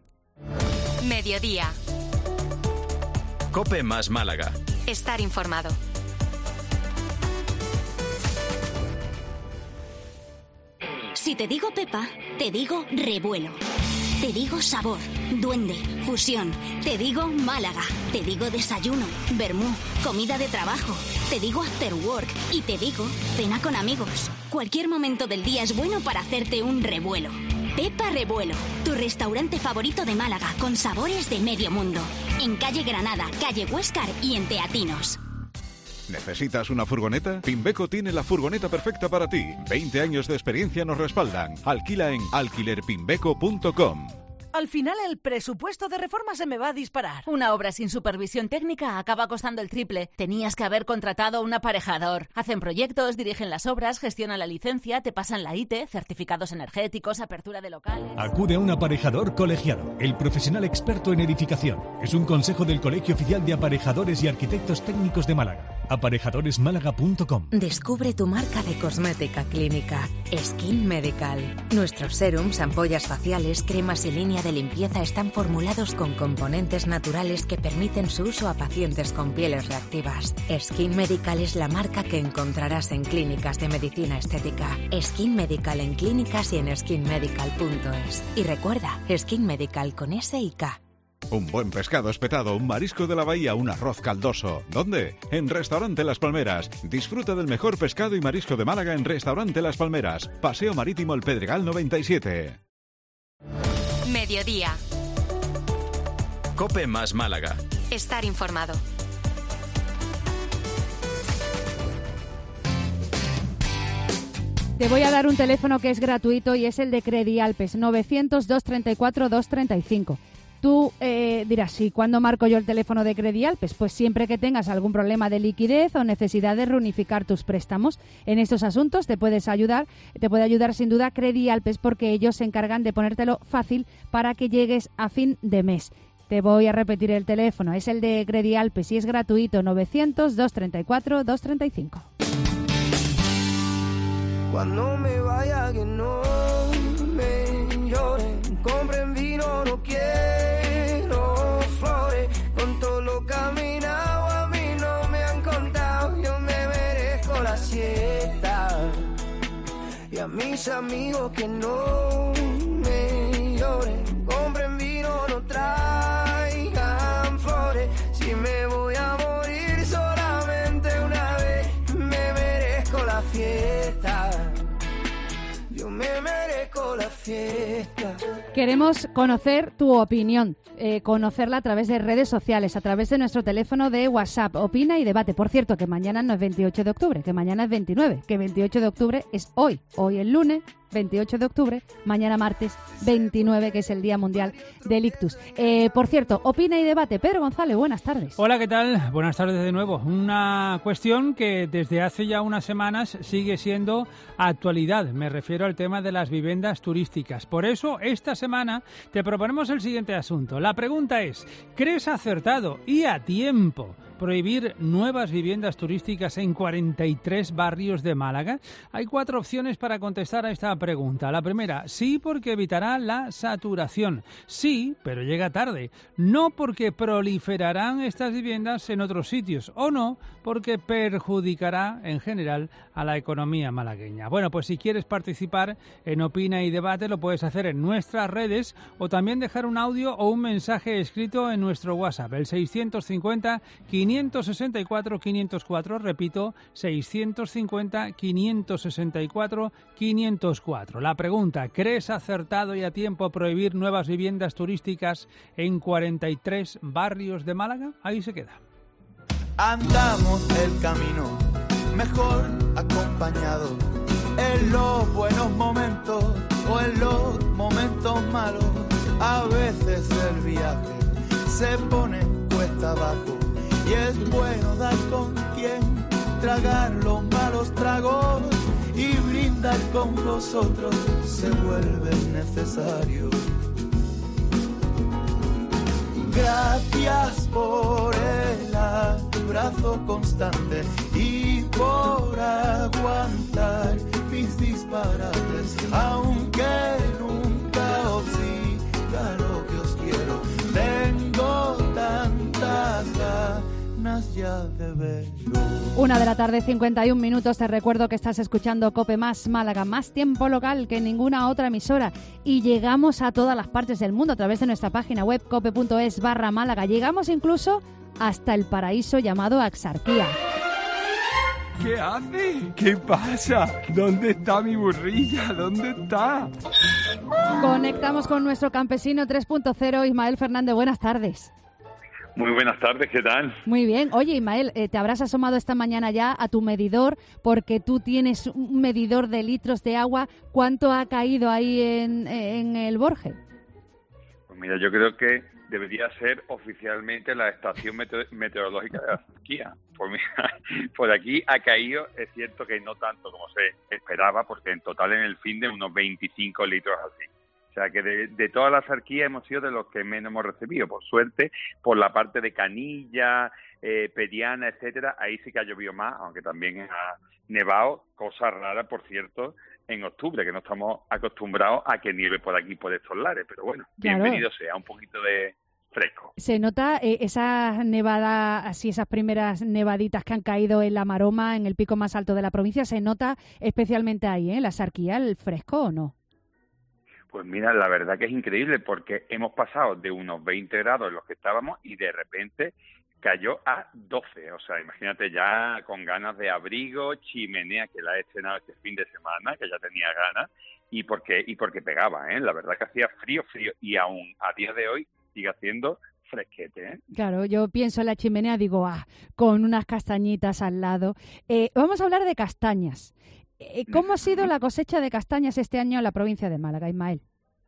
Mediodía. COPE más Málaga. Estar informado. Si te digo Pepa, te digo revuelo. Te digo sabor, duende, fusión. Te digo Málaga. Te digo desayuno, vermú, comida de trabajo. Te digo after work y te digo cena con amigos. Cualquier momento del día es bueno para hacerte un revuelo. Pepa Revuelo, tu restaurante favorito de Málaga, con sabores de medio mundo. En calle Granada, calle Huéscar y en Teatinos. ¿Necesitas una furgoneta? Pimbeco tiene la furgoneta perfecta para ti. veinte años de experiencia nos respaldan. Alquila en alquiler pimbeco punto com. Al final el presupuesto de reforma se me va a disparar. Una obra sin supervisión técnica acaba costando el triple. Tenías que haber contratado un aparejador. Hacen proyectos, dirigen las obras, gestionan la licencia, te pasan la I T E, certificados energéticos, apertura de locales... Acude a un aparejador colegiado, el profesional experto en edificación. Es un consejo del Colegio Oficial de Aparejadores y Arquitectos Técnicos de Málaga. aparejadores málaga punto com. Descubre tu marca de cosmética clínica, Skin Medical. Nuestros serums, ampollas faciales, cremas y línea de limpieza están formulados con componentes naturales que permiten su uso a pacientes con pieles reactivas. Skin Medical es la marca que encontrarás en clínicas de medicina estética. Skin Medical en clínicas y en skin medical punto es. Y recuerda, Skin Medical con S y K. Un buen pescado espetado, un marisco de la bahía, un arroz caldoso. ¿Dónde? En Restaurante Las Palmeras. Disfruta del mejor pescado y marisco de Málaga en Restaurante Las Palmeras. Paseo Marítimo El Pedregal noventa y siete. Mediodía. Cope más Málaga. Estar informado. Te voy a dar un teléfono que es gratuito y es el de Credialpes, novecientos, doscientos treinta y cuatro, doscientos treinta y cinco. Tú eh, dirás, ¿sí? ¿Cuándo marco yo el teléfono de Credialpes? Pues siempre que tengas algún problema de liquidez o necesidad de reunificar tus préstamos. En estos asuntos te puedes ayudar, te puede ayudar sin duda Credialpes, porque ellos se encargan de ponértelo fácil para que llegues a fin de mes. Te voy a repetir el teléfono, es el de Credialpes y es gratuito, novecientos, doscientos treinta y cuatro, doscientos treinta y cinco. Cuando me vaya que no me lloren, compren vino, no quiero flores. Con todo lo caminado a mí no me han contado, yo me merezco la siesta. Y a mis amigos que no me lloren, compren vino, no traigan flores. Si me voy a morir solamente una vez, me merezco la fiesta. Yo me merezco la fiesta. Queremos conocer tu opinión, eh, conocerla a través de redes sociales, a través de nuestro teléfono de WhatsApp. Opina y debate. Por cierto, que mañana no es veintiocho de octubre, que mañana es veintinueve, que veintiocho de octubre es hoy. Hoy el lunes, veintiocho de octubre, mañana martes veintinueve, que es el Día Mundial del Ictus. Eh, por cierto, opina y debate. Pedro González, buenas tardes. Hola, ¿qué tal? Buenas tardes de nuevo. Una cuestión que desde hace ya unas semanas sigue siendo actualidad. Me refiero al tema de las viviendas turísticas. Por eso, esta semana te proponemos el siguiente asunto. La pregunta es, ¿crees acertado y a tiempo prohibir nuevas viviendas turísticas en cuarenta y tres barrios de Málaga? Hay cuatro opciones para contestar a esta pregunta. La primera, sí, porque evitará la saturación. Sí, pero llega tarde. No, porque proliferarán estas viviendas en otros sitios. O no, porque perjudicará en general a la economía malagueña. Bueno, pues si quieres participar en Opina y Debate, lo puedes hacer en nuestras redes o también dejar un audio o un mensaje escrito en nuestro WhatsApp, el seiscientos cincuenta, quinientos sesenta y cuatro, quinientos cuatro, repito, seiscientos cincuenta, quinientos sesenta y cuatro, quinientos cuatro. La pregunta, ¿crees acertado y a tiempo prohibir nuevas viviendas turísticas en cuarenta y tres barrios de Málaga? Ahí se queda. Andamos el camino mejor acompañado, en los buenos momentos o en los momentos malos. A veces el viaje se pone cuesta abajo y es bueno dar con quien tragar los malos tragos, y brindar con vosotros se vuelve necesario. Gracias por el abrazo constante y por aguantar mis disparates, aunque nunca os diga lo que os quiero. Tengo tantas ganas ya de verlo. Una de la tarde, cincuenta y un minutos. Te recuerdo que estás escuchando Cope Más Málaga, más tiempo local que ninguna otra emisora. Y llegamos a todas las partes del mundo a través de nuestra página web cope punto es barra Málaga. Llegamos incluso hasta el paraíso llamado Axarquía. ¿Qué hace? ¿Qué pasa? ¿Dónde está mi burrilla? ¿Dónde está? Conectamos con nuestro campesino tres punto cero, Ismael Fernández. Buenas tardes. Muy buenas tardes, ¿qué tal? Muy bien. Oye, Ismael, eh, te habrás asomado esta mañana ya a tu medidor porque tú tienes un medidor de litros de agua. ¿Cuánto ha caído ahí en, en el Borge? Pues mira, yo creo que debería ser oficialmente la estación mete- meteorológica de la sequía. Pues mira, por aquí ha caído, es cierto que no tanto como se esperaba, porque en total en el fin de unos veinticinco litros así. O sea que de, de toda la sarquía hemos sido de los que menos hemos recibido. Por suerte, por la parte de Canilla, eh, Periana, etcétera, ahí sí que ha llovido más, aunque también ha nevado, cosa rara, por cierto, en octubre, que no estamos acostumbrados a que nieve por aquí, por estos lares. Pero bueno, Claro. bienvenido sea, un poquito de fresco. Se nota eh, esas nevadas, así esas primeras nevaditas que han caído en la Maroma, en el pico más alto de la provincia, se nota especialmente ahí, ¿eh? La sarquía, el fresco, ¿o no? Pues mira, la verdad que es increíble porque hemos pasado de unos veinte grados en los que estábamos y de repente cayó a doce. O sea, imagínate ya con ganas de abrigo, chimenea, que la he estrenado este fin de semana, que ya tenía ganas, y porque, y porque pegaba, ¿eh? La verdad que hacía frío, frío, y aún a día de hoy sigue haciendo fresquete, ¿eh? Claro, yo pienso en la chimenea, digo, ah, con unas castañitas al lado. Eh, vamos a hablar de castañas. Eh, ¿Cómo ha sido la cosecha de castañas este año en la provincia de Málaga, Ismael?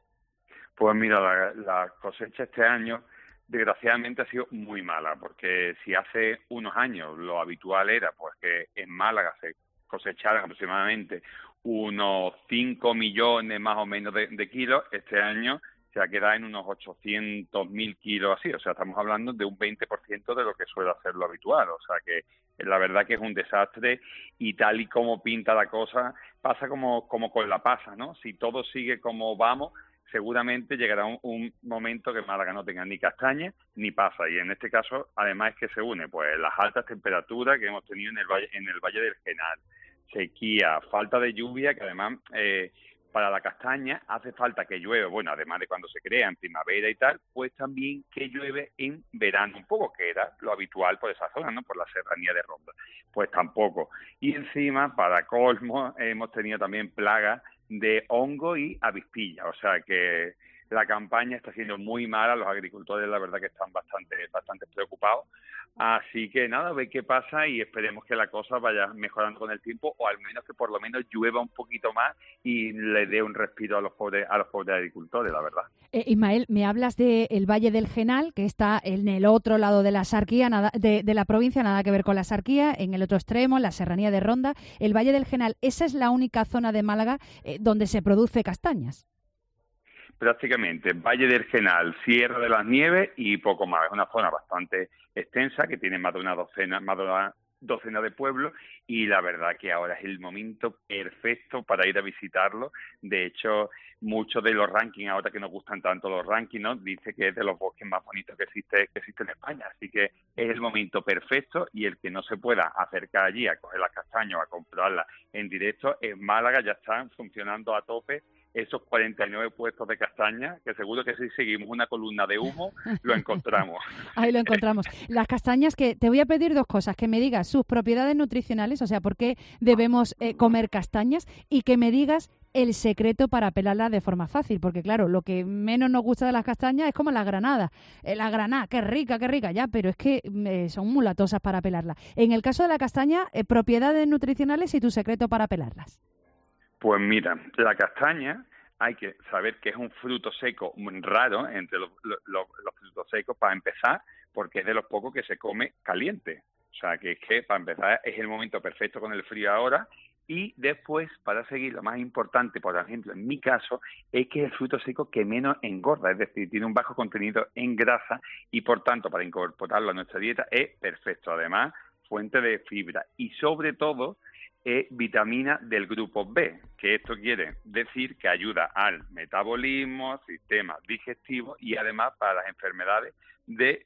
Pues mira, la, la cosecha este año desgraciadamente ha sido muy mala, porque si hace unos años lo habitual era pues que en Málaga se cosecharan aproximadamente unos cinco millones más o menos de, de kilos, este año se ha quedado en unos ochocientos mil kilos así, o sea, estamos hablando de un veinte por ciento de lo que suele hacer lo habitual, o sea que la verdad que es un desastre y tal y como pinta la cosa, pasa como, como con la pasa, ¿no? Si todo sigue como vamos, seguramente llegará un, un momento que Málaga no tenga ni castaña ni pasa, y en este caso además es que se une pues las altas temperaturas que hemos tenido en el valle, en el Valle del Genal, sequía, falta de lluvia, que además eh, para la castaña hace falta que llueva, bueno, además de cuando se crea en primavera y tal, pues también que llueve en verano un poco, que era lo habitual por esa zona, ¿no? Por la serranía de Ronda. Pues tampoco. Y encima, para colmo, hemos tenido también plagas de hongo y avispilla, o sea que la campaña está siendo muy mala, los agricultores la verdad que están bastante bastante preocupados, así que nada, a ver qué pasa y esperemos que la cosa vaya mejorando con el tiempo, o al menos que por lo menos llueva un poquito más y le dé un respiro a los pobres a los pobres agricultores, la verdad. Eh, Ismael, me hablas del Valle del Genal, que está en el otro lado de la sarquía, nada, de, de la provincia, nada que ver con la sarquía, en el otro extremo, en la serranía de Ronda. El Valle del Genal, ¿esa es la única zona de Málaga eh, donde se produce castañas? Prácticamente, Valle del Genal, Sierra de las Nieves y poco más. Es una zona bastante extensa que tiene más de una docena, más de una docena de pueblos, y la verdad que ahora es el momento perfecto para ir a visitarlo. De hecho, muchos de los rankings, ahora que nos gustan tanto los rankings, ¿no? Dice que es de los bosques más bonitos que existe, que existe en España. Así que es el momento perfecto, y el que no se pueda acercar allí a coger las castañas o a comprarlas en directo, en Málaga ya están funcionando a tope esos cuarenta y nueve puestos de castaña, que seguro que si seguimos una columna de humo, lo encontramos. Ahí lo encontramos. Las castañas, que te voy a pedir dos cosas, que me digas sus propiedades nutricionales, o sea, por qué debemos eh, comer castañas, y que me digas el secreto para pelarlas de forma fácil, porque claro, lo que menos nos gusta de las castañas es como las granadas. Eh, la granada, qué rica, qué rica, ya, pero es que eh, son muy latosas para pelarlas. En el caso de la castaña, eh, propiedades nutricionales y tu secreto para pelarlas. Pues mira, la castaña hay que saber que es un fruto seco muy raro entre los, los, los frutos secos, para empezar, porque es de los pocos que se come caliente. O sea, que es que para empezar es el momento perfecto con el frío ahora, y después, para seguir, lo más importante, por ejemplo, en mi caso, es que es el fruto seco que menos engorda, es decir, tiene un bajo contenido en grasa y, por tanto, para incorporarlo a nuestra dieta es perfecto. Además, fuente de fibra y, sobre todo, es vitamina del grupo B, que esto quiere decir que ayuda al metabolismo, sistema digestivo y además para las enfermedades del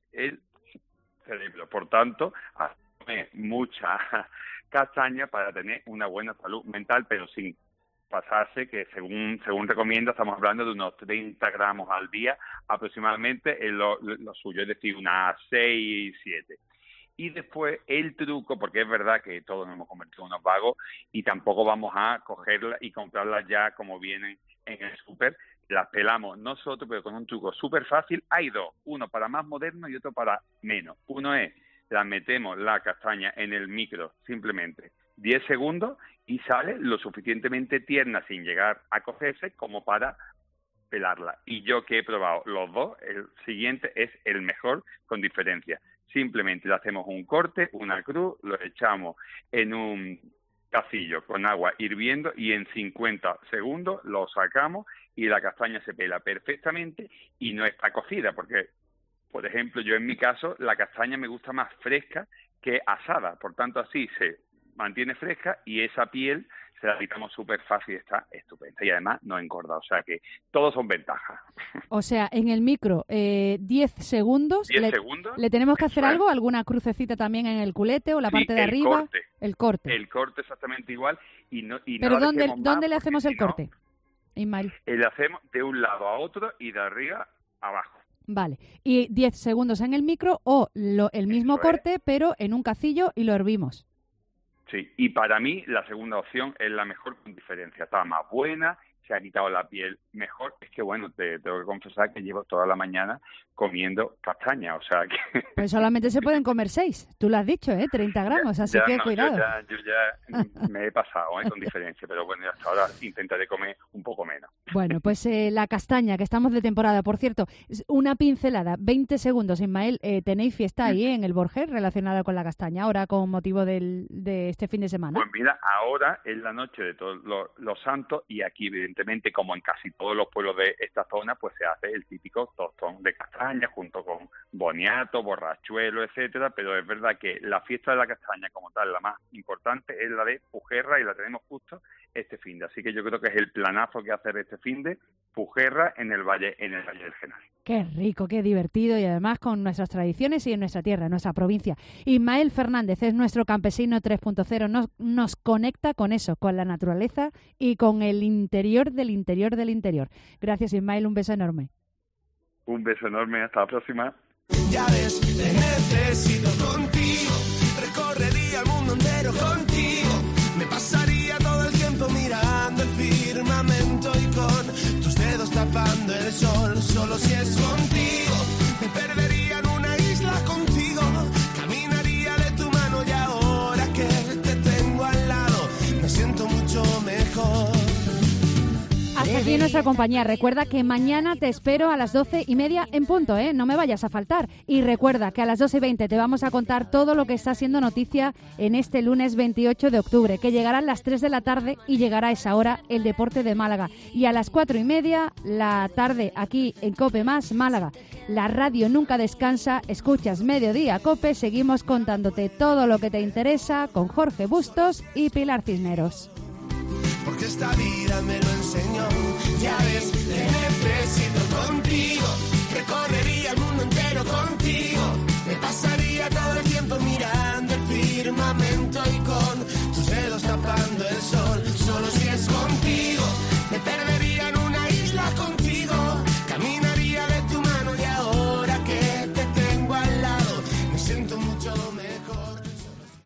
cerebro. Por tanto, comer mucha castaña para tener una buena salud mental, pero sin pasarse, que según según recomienda estamos hablando de unos treinta gramos al día aproximadamente, en lo, lo suyo, es decir, unas seis, siete. Y después el truco, porque es verdad que todos nos hemos convertido en unos vagos y tampoco vamos a cogerlas y comprarlas ya como vienen en el súper. Las pelamos nosotros, pero con un truco súper fácil. Hay dos, uno para más moderno y otro para menos. Uno es, la metemos la castaña en el micro simplemente diez segundos y sale lo suficientemente tierna sin llegar a cogerse como para pelarla. Y yo que he probado los dos, el siguiente es el mejor con diferencia. Simplemente le hacemos un corte, una cruz, lo echamos en un cacillo con agua hirviendo y en cincuenta segundos lo sacamos y la castaña se pela perfectamente y no está cocida, porque, por ejemplo, yo en mi caso, la castaña me gusta más fresca que asada, por tanto así se mantiene fresca y esa piel se la quitamos súper fácil, está estupenda y además no engorda, o sea que todos son ventajas. O sea, en el micro, eh, diez segundos. diez le, segundos. ¿Le tenemos que hacer Eso es. algo? ¿Alguna crucecita también en el culete o la Sí, parte de el arriba? corte. El corte. El corte exactamente igual y no y Pero no la ¿dónde, dejemos ¿dónde más, le hacemos el si no, corte, Ismael? eh, le hacemos de un lado a otro y de arriba a abajo. Vale. Y diez segundos en el micro o lo, el mismo Eso es. corte, pero en un cacillo y lo hervimos. Sí, y para mí la segunda opción es la mejor con diferencia. Está más buena, se ha quitado la piel mejor. Es que, bueno, te tengo que confesar que llevo toda la mañana comiendo castaña, o sea que... Pues solamente se pueden comer seis. Tú lo has dicho, ¿eh? treinta gramos, así Ya, que no, cuidado. Yo ya, yo ya me he pasado, ¿eh? Con diferencia, pero bueno, hasta ahora intentaré comer un poco menos. Bueno, pues eh, la castaña, que estamos de temporada. Por cierto, es una pincelada, veinte segundos, Ismael. Eh, ¿Tenéis fiesta ahí en el Borges relacionada con la castaña ahora con motivo del, de este fin de semana? Pues mira, ahora es la noche de todos los, los santos y aquí evidentemente, como en casi todos los pueblos de esta zona, pues se hace el típico tostón de castaña junto con boniato, borrachuelo, etcétera, pero es verdad que la fiesta de la castaña como tal, la más importante, es la de Pujerra y la tenemos justo este finde. Así que yo creo que es el planazo que hacer este finde, Pujerra en el Valle, en el Valle del Genal. Qué rico, qué divertido y además con nuestras tradiciones y en nuestra tierra, en nuestra provincia. Ismael Fernández es nuestro campesino tres punto cero, nos, nos conecta con eso, con la naturaleza y con el interior del interior del interior. Gracias, Ismael, un beso enorme. Un beso enorme, hasta la próxima. Ya ves, te necesito contigo. Recorrería el mundo entero contigo. Me pasaría todo el tiempo mirando el firmamento y con tus dedos tapando el sol. Solo si es contigo. Me perdería en una isla contigo. Caminaría de tu mano y ahora que te tengo al lado me siento mucho mejor. Hasta aquí nuestra compañía. Recuerda que mañana te espero a las doce y media en punto, ¿eh? No me vayas a faltar. Y recuerda que a las doce y veinte te vamos a contar todo lo que está siendo noticia en este lunes veintiocho de octubre, que llegarán las tres de la tarde y llegará a esa hora el deporte de Málaga. Y a las cuatro y media la tarde aquí en COPE Más Málaga. La radio nunca descansa, escuchas Mediodía COPE, seguimos contándote todo lo que te interesa con Jorge Bustos y Pilar Cisneros. Porque esta vida me lo enseñó. Ya ves, te necesito contigo. Recorrería el mundo entero contigo. Me pasaría todo el tiempo mirando el firmamento